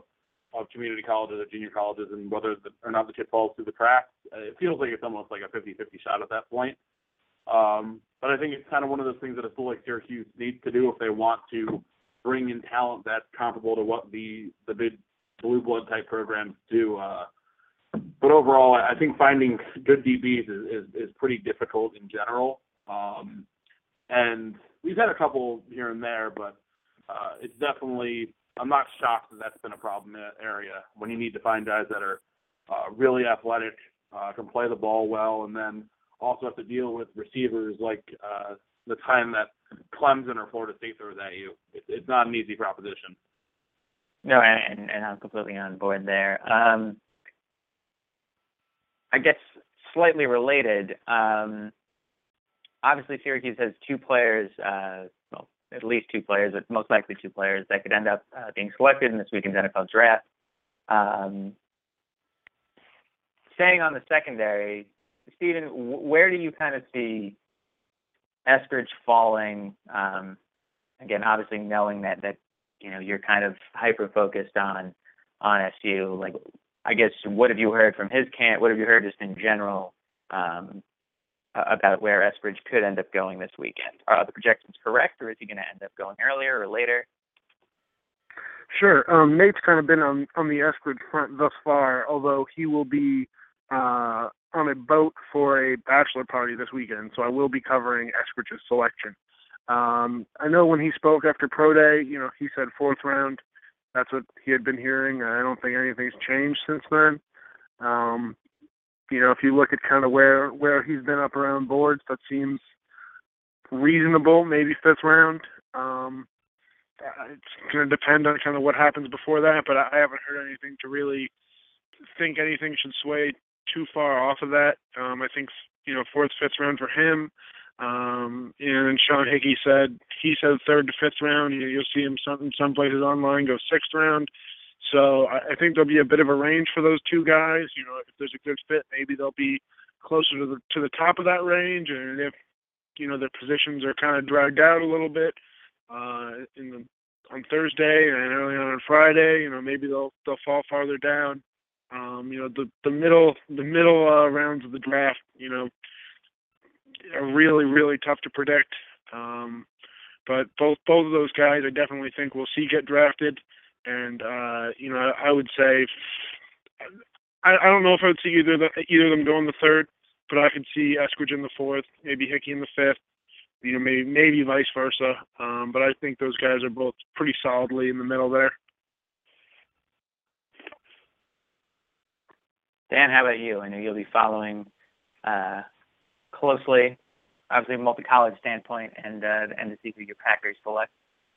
of community colleges or junior colleges and whether the, or not the kid falls through the cracks. It feels like it's almost like a fifty-fifty shot at that point. Um, but I think it's kind of one of those things that a school like Syracuse needs to do if they want to bring in talent that's comparable to what the, the big blue blood type programs do. Uh, but overall, I think finding good D Bs is, is, is pretty difficult in general. Um, and we've had a couple here and there, but uh, it's definitely, I'm not shocked that that's been a problem in that area when you need to find guys that are uh, really athletic, uh, can play the ball well, and then also have to deal with receivers like uh, the time that Clemson or Florida State throws at you. It's, it's not an easy proposition. No, and, and I'm completely on board there. Um, I guess slightly related, um, obviously Syracuse has two players, uh, well, at least two players, but most likely two players that could end up uh, being selected in this weekend's N F L draft. Um, staying on the secondary, Stephen, where do you kind of see Eskridge falling? Um, again, obviously knowing that, that you know you're kind of hyper focused on on S U. Like, I guess, what have you heard from his camp? What have you heard just in general um, about where Eskridge could end up going this weekend? Are the projections correct, or is he going to end up going earlier or later? Sure. Um, Nate's kind of been on on the Eskridge front thus far, although he will be uh, on a boat for a bachelor party this weekend, so I will be covering Eskridge's selection. Um, I know when he spoke after Pro Day, you know, he said fourth round. That's what he had been hearing. I don't think anything's changed since then. Um, you know, if you look at kind of where, where he's been up around boards, that seems reasonable, maybe fifth round. Um, it's going to depend on kind of what happens before that, but I haven't heard anything to really think anything should sway too far off of that. Um, I think, you know, fourth, fifth round for him. Um, and Sean Hickey said, he said third to fifth round. You know, you'll see him some, some places online go sixth round. So I, I think there'll be a bit of a range for those two guys. You know, if there's a good fit, maybe they'll be closer to the to the top of that range. And if, you know, their positions are kind of dragged out a little bit uh, in the on Thursday and early on on Friday, you know, maybe they'll they'll fall farther down. Um, you know, the the middle the middle uh, rounds of the draft, you know, are really really tough to predict. Um, but both both of those guys, I definitely think we'll see get drafted. And uh, you know, I would say I, I don't know if I would see either the, either of them go in the third, but I could see Eskridge in the fourth, maybe Hickey in the fifth. You know, maybe maybe vice versa. Um, but I think those guys are both pretty solidly in the middle there. Dan, how about you? I know you'll be following uh, closely, obviously from a multi-college standpoint, and uh, and to see who your Packers select.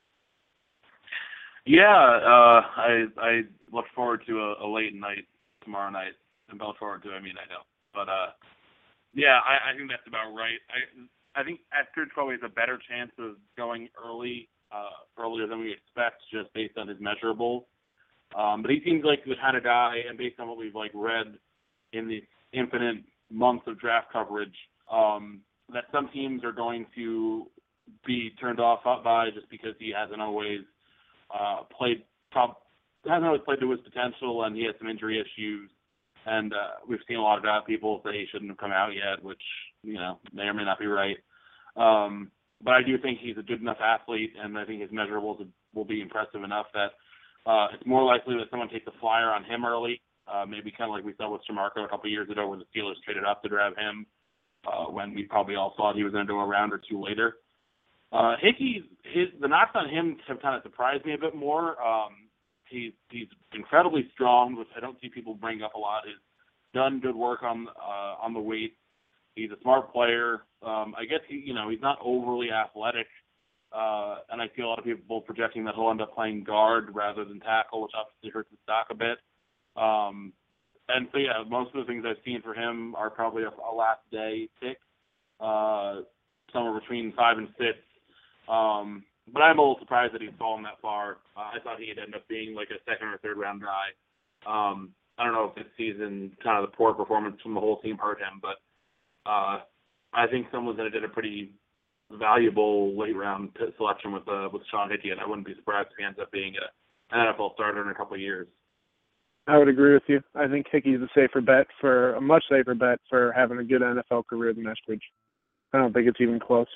Yeah, uh, I I look forward to a, a late night tomorrow night. And look forward to. I mean, I know, but uh, yeah, I, I think that's about right. I I think Eskridge probably has a better chance of going early, uh, earlier than we expect, just based on his measurables. Um, but he seems like the kind of guy, and based on what we've like read in the infinite months of draft coverage, um, that some teams are going to be turned off by just because he hasn't always uh, played, prob- hasn't always played to his potential, and he has some injury issues. And uh, we've seen a lot of draft people say he shouldn't have come out yet, which, you know, may or may not be right. Um, but I do think he's a good enough athlete, and I think his measurables will be impressive enough that Uh, it's more likely that someone takes a flyer on him early, uh, maybe kind of like we saw with Shamarko a couple of years ago where the Steelers traded up to grab him uh, when we probably all thought he was going to go a round or two later. Uh, Hickey, his, the knocks on him have kind of surprised me a bit more. Um, he's, he's incredibly strong, which I don't see people bring up a lot. He's done good work on uh, on the weight. He's a smart player. Um, I guess, he, you know, he's not overly athletic. Uh, and I see a lot of people projecting that he'll end up playing guard rather than tackle, which obviously hurts his stock a bit. Um, and so, yeah, most of the things I've seen for him are probably a, a last day pick, uh, somewhere between five and six. Um, but I'm a little surprised that he's fallen that far. Uh, I thought he'd end up being like a second or third round guy. Um, I don't know if this season, kind of the poor performance from the whole team hurt him, but uh, I think someone's going to do a pretty valuable late round selection with uh, with Sean Hickey, and I wouldn't be surprised if he ends up being a, an N F L starter in a couple of years. I would agree with you. I think Hickey's a safer bet for a much safer bet for having a good N F L career than Eskridge. I don't think it's even close.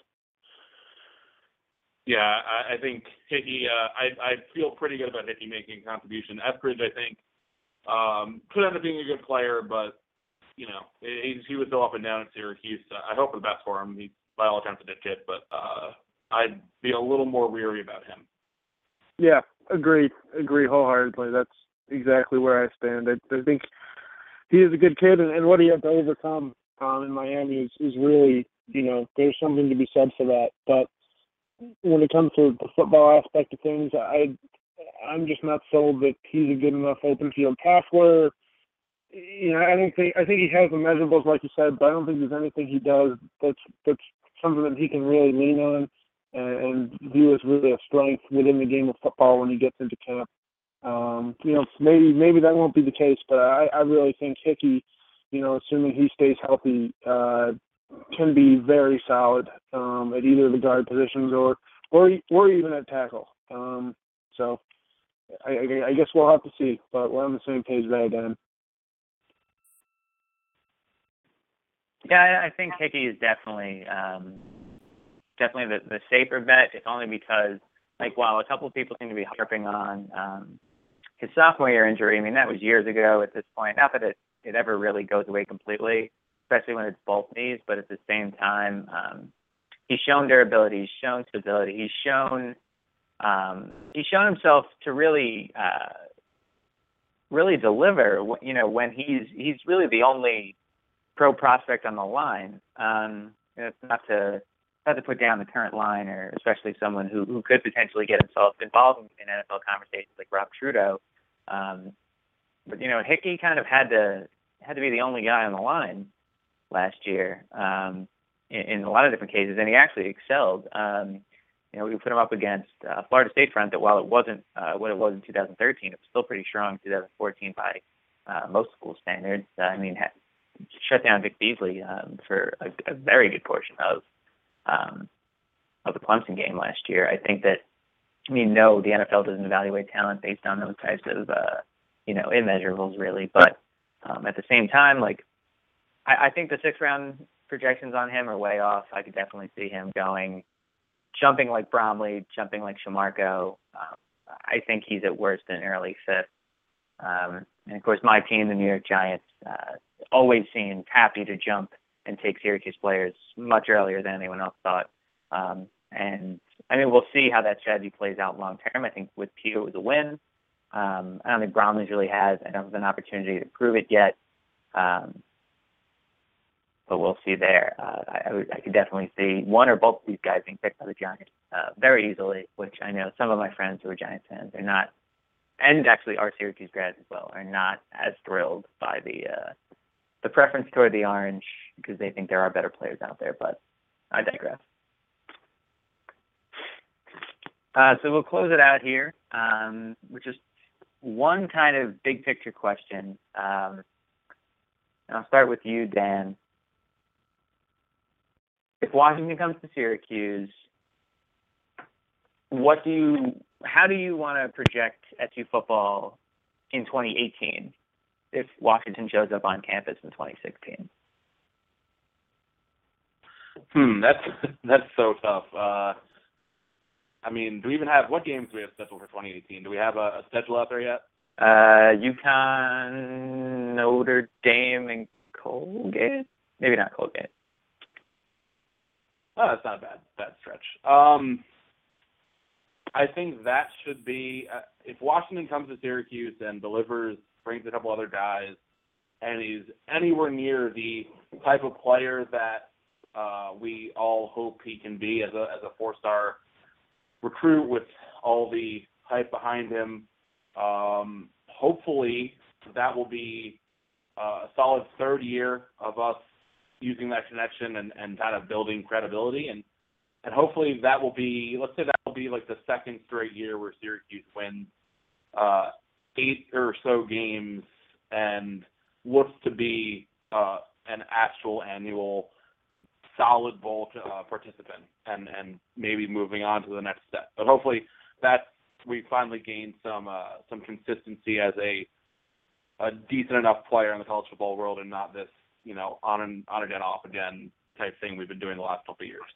Yeah, I, I think Hickey. Uh, I I feel pretty good about Hickey making a contribution. Eskridge, I think, um, could end up being a good player, but you know, he, he was so up and down at Syracuse. I hope the best for him. He, by all accounts, a kid, but uh, I'd be a little more weary about him. Yeah, agree. Agree wholeheartedly. That's exactly where I stand. I, I think he is a good kid, and, and what he had to overcome um, in Miami is, is really, you know, there's something to be said for that. But when it comes to the football aspect of things, I, I'm just not sold that he's a good enough open field passer. You know, I don't think I think he has the measurables, like you said, but I don't think there's anything he does that's that's something that he can really lean on and, and view as really a strength within the game of football when he gets into camp. Um, you know, maybe maybe that won't be the case, but I, I really think Hickey, you know, assuming he stays healthy, uh, can be very solid um, at either of the guard positions or or or even at tackle. Um, so I, I, I guess we'll have to see, but we're on the same page there, Dan. Yeah, I think Hickey is definitely um, definitely the, the safer bet, if only because, like, while a couple of people seem to be harping on um, his sophomore year injury, I mean, that was years ago at this point. Not that it, it ever really goes away completely, especially when it's both knees, but at the same time, um, he's shown durability, he's shown stability, he's shown um, he's shown himself to really uh, really deliver. You know, when he's he's really the only pro prospect on the line. Um, it's not to not to put down the current line, or especially someone who, who could potentially get himself involved in N F L conversations like Rob Trudeau. Um, but you know, Hickey kind of had to had to be the only guy on the line last year um, in, in a lot of different cases, and he actually excelled. Um, you know, we put him up against uh, Florida State front that, while it wasn't uh, what it was in two thousand thirteen, it was still pretty strong in two thousand fourteen by uh, most school standards. Uh, I mean. Ha- shut down Vic Beasley um, for a, a very good portion of um, of the Clemson game last year. I think that, I mean, no, the N F L doesn't evaluate talent based on those types of, uh, you know, immeasurables really. But um, at the same time, like, I, I think the sixth round projections on him are way off. I could definitely see him going, jumping like Bromley, jumping like Shamarko. Um, I think he's at worst an early fifth. Um, and of course, my team, the New York Giants, uh, always seemed happy to jump and take Syracuse players much earlier than anyone else thought. Um, and I mean, we'll see how that strategy plays out long term. I think with Pugh, it was a win. Um, I don't think Bromley's really has enough of an opportunity to prove it yet. Um, but we'll see there. Uh, I, I, would, I could definitely see one or both of these guys being picked by the Giants uh, very easily, which I know some of my friends who are Giants fans are not, and actually our Syracuse grads as well, are not as thrilled by the uh, the preference toward the orange because they think there are better players out there, but I digress. Uh, so we'll close it out here, um, which is one kind of big picture question. Um, and I'll start with you, Dan. If Washington comes to Syracuse, what do you, how do you want to project S U football in twenty eighteen if Washington shows up on campus in twenty sixteen? Hmm, that's that's so tough. Uh, I mean, do we even have, what games do we have scheduled for twenty eighteen? Do we have a, a schedule out there yet? Uh, UConn, Notre Dame, and Colgate? Maybe not Colgate. Oh, that's not a bad, bad stretch. Um, I think that should be, uh, if Washington comes to Syracuse and delivers, brings a couple other guys, and he's anywhere near the type of player that uh, we all hope he can be as a as a four-star recruit with all the hype behind him, um, hopefully that will be uh, a solid third year of us using that connection and, and kind of building credibility. And, and hopefully that will be, let's say that will be like the second straight year where Syracuse wins uh, eight or so games and looks to be uh, an actual annual solid bowl uh, participant and, and maybe moving on to the next step. But hopefully that we finally gained some uh, some consistency as a a decent enough player in the college football world and not this, you know, on and on again, off again type thing we've been doing the last couple of years.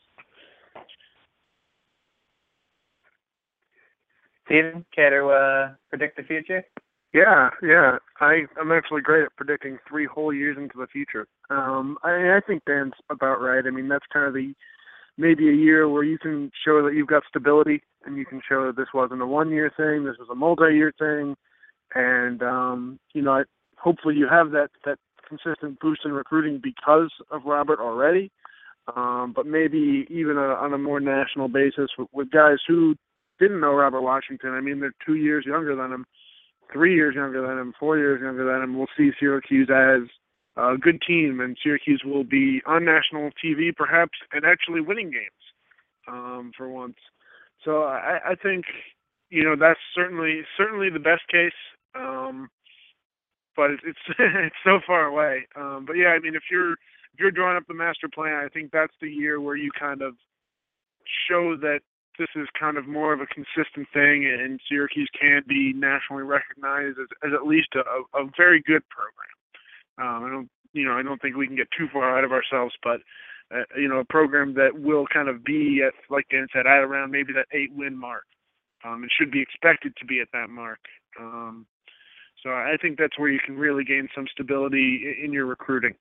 Steven, care to uh, predict the future? Yeah, yeah. I, I'm actually great at predicting three whole years into the future. Um, I, I think Dan's about right. I mean, that's kind of the maybe a year where you can show that you've got stability and you can show that this wasn't a one-year thing, this was a multi-year thing. And, um, you know, I, hopefully you have that, that consistent boost in recruiting because of Robert already. Um, but maybe even a, on a more national basis with, with guys who didn't know Robert Washington. I mean, they're two years younger than him, three years younger than him, four years younger than him. We'll see Syracuse as a good team, and Syracuse will be on national T V perhaps and actually winning games um, for once. So I, I think, you know, that's certainly certainly the best case, um, but it's it's, it's so far away. Um, but yeah, I mean, if you're if you're drawing up the master plan, I think that's the year where you kind of show that this is kind of more of a consistent thing, and Syracuse can be nationally recognized as, as at least a, a very good program. Um, I don't, you know, I don't think we can get too far out of ourselves, but uh, you know, a program that will kind of be at, like Dan said, at around maybe that eight-win mark. Um, it should be expected to be at that mark. Um, so I think that's where you can really gain some stability in, in your recruiting.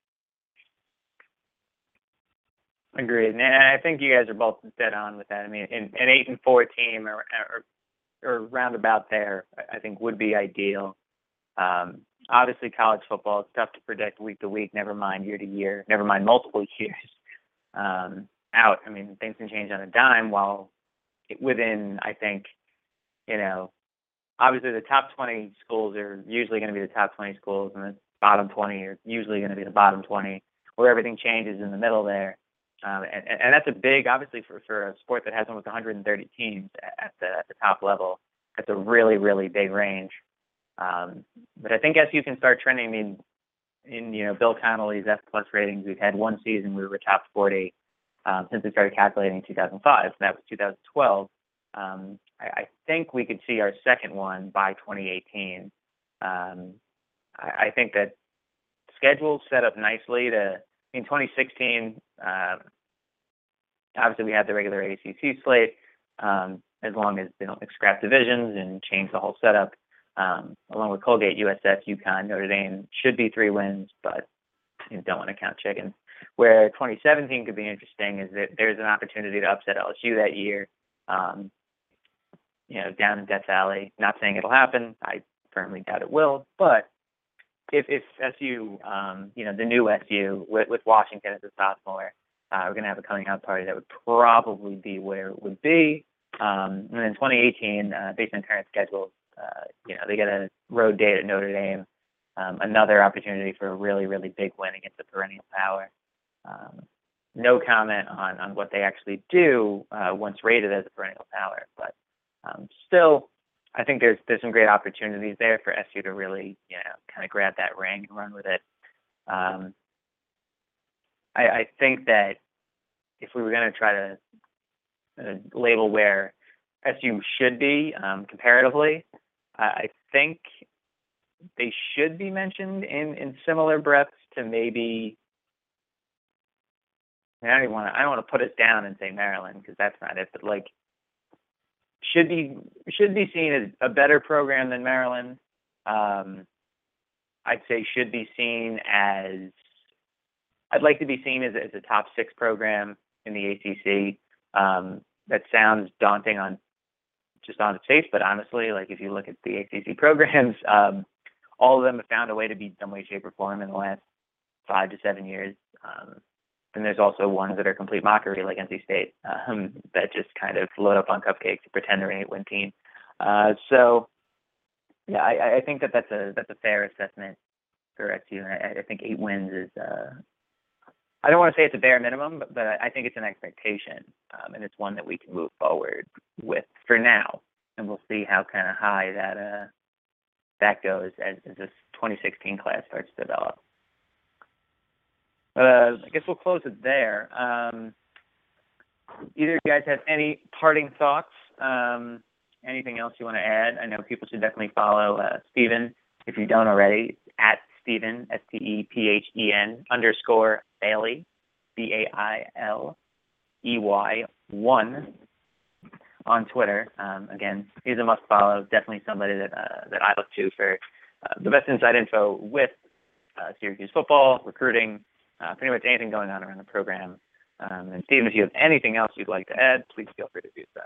Agreed, and I think you guys are both dead on with that. I mean, an, an eight and four team, or, or or roundabout there, I think would be ideal. Um, obviously, college football is tough to predict week to week. Never mind year to year. Never mind multiple years um, out. I mean, things can change on a dime. While within, I think, you know, obviously the top twenty schools are usually going to be the top twenty schools, and the bottom twenty are usually going to be the bottom twenty, where everything changes in the middle there. Um, and, and that's a big, obviously, for, for a sport that has almost one hundred thirty teams at the, at the top level. That's a really, really big range. Um, but I think S U can start trending in, in you know, Bill Connolly's F plus ratings. We've had one season we were top forty um, since we started calculating in two thousand five. And that was two thousand twelve. Um, I, I think we could see our second one by twenty eighteen. Um, I, I think that schedule's set up nicely to. In twenty sixteen, um, obviously we had the regular A C C slate, um, as long as they don't scrap divisions and change the whole setup. Um, along with Colgate, U S F, UConn, Notre Dame should be three wins, but you don't want to count chickens. Where twenty seventeen could be interesting is that there's an opportunity to upset L S U that year, um, you know, down in Death Valley. Not saying it'll happen. I firmly doubt it will, but If, if S U, um, you know, the new S U with, with Washington as a sophomore, uh, we're going to have a coming out party that would probably be where it would be. Um, and then twenty eighteen, uh, based on current schedules, uh, you know, they get a road date at Notre Dame, um, another opportunity for a really, really big win against the perennial power. Um, no comment on, on what they actually do uh, once rated as a perennial power, but um, still, I think there's there's some great opportunities there for S U to really, you know, kind of grab that ring and run with it. Um, I, I think that if we were going to try to uh, label where S U should be um, comparatively, I, I think they should be mentioned in, in similar breaths to maybe. I, mean, I don't even want to. I don't want to put us down and say Maryland because that's not it. But like. Should be should be seen as a better program than Maryland. Um, I'd say should be seen as I'd like to be seen as, as a top six program in the A C C. Um, that sounds daunting on just on its face, but honestly, like if you look at the A C C programs, um, all of them have found a way to beat some way, shape, or form in the last five to seven years. Um, And there's also ones that are complete mockery, like N C State, um, that just kind of load up on cupcakes and pretend they're an eight-win team. Uh, so, yeah, I, I think that that's a that's a fair assessment for S U. I, I think eight wins is. Uh, I don't want to say it's a bare minimum, but, but I think it's an expectation, um, and it's one that we can move forward with for now, and we'll see how kind of high that uh, that goes as, as this twenty sixteen class starts to develop. Uh, I guess we'll close it there. Um, either of you guys have any parting thoughts? Um, anything else you want to add? I know people should definitely follow uh, Steven, if you don't already, at Stephen, S T E P H E N, underscore Bailey, B A I L E Y, one on Twitter. Um, again, he's a must follow. Definitely somebody that uh, that I look to for uh, the best inside info with uh, Syracuse football, recruiting, uh, pretty much anything going on around the program. Um, and Stephen, if you have anything else you'd like to add, please feel free to do so.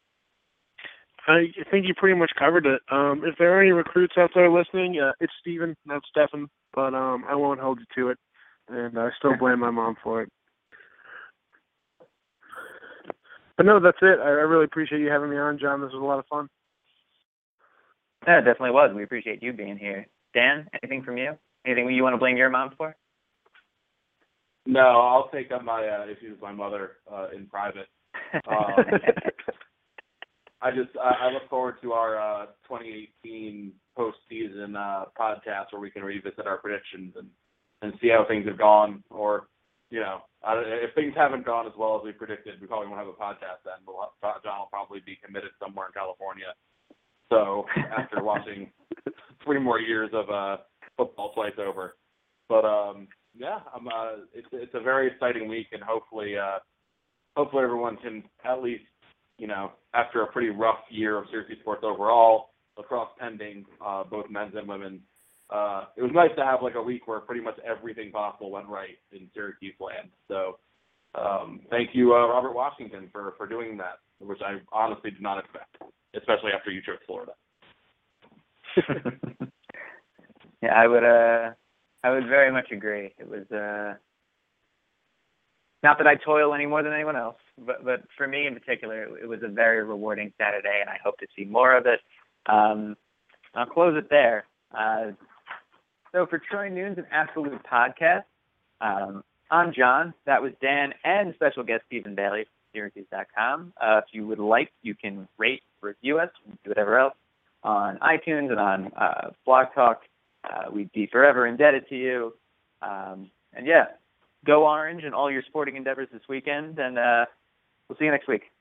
I think you pretty much covered it. Um, if there are any recruits out there listening, uh, it's Steven, not Stefan, but um, I won't hold you to it, and I still blame my mom for it. But no, that's it. I, I really appreciate you having me on, John. This was a lot of fun. Yeah, it definitely was. We appreciate you being here. Dan, anything from you? Anything you want to blame your mom for? No, I'll take up my uh, issues with my mother uh, in private. Um, I just I, I look forward to our uh, twenty eighteen postseason uh, podcast where we can revisit our predictions and, and see how things have gone. Or, you know, I, if things haven't gone as well as we predicted, we probably won't have a podcast then. We'll have, John will probably be committed somewhere in California. So after watching three more years of uh, football twice over, but um, yeah, I'm. Uh, it's it's a very exciting week, and hopefully, uh, hopefully everyone can at least, you know, after a pretty rough year of Syracuse sports overall, lacrosse pending, uh, both men's and women. Uh, it was nice to have like a week where pretty much everything possible went right in Syracuse land. So um, thank you, uh, Robert Washington, for, for doing that, which I honestly did not expect, especially after you chose Florida. Yeah, I would. Uh, I would very much agree. It was uh, not that I toil any more than anyone else, but but for me in particular, it, it was a very rewarding Saturday, and I hope to see more of it. Um, I'll close it there. Uh, so for Troy Nunes and Absolute Podcast, um, I'm John. That was Dan and special guest Stephen Bailey from Syracuse dot com. Uh, if you would like, you can rate, review us, do whatever else on iTunes and on uh, Blog Talk. Uh, we'd be forever indebted to you. Um, and yeah, go Orange and all your sporting endeavors this weekend, and uh, we'll see you next week.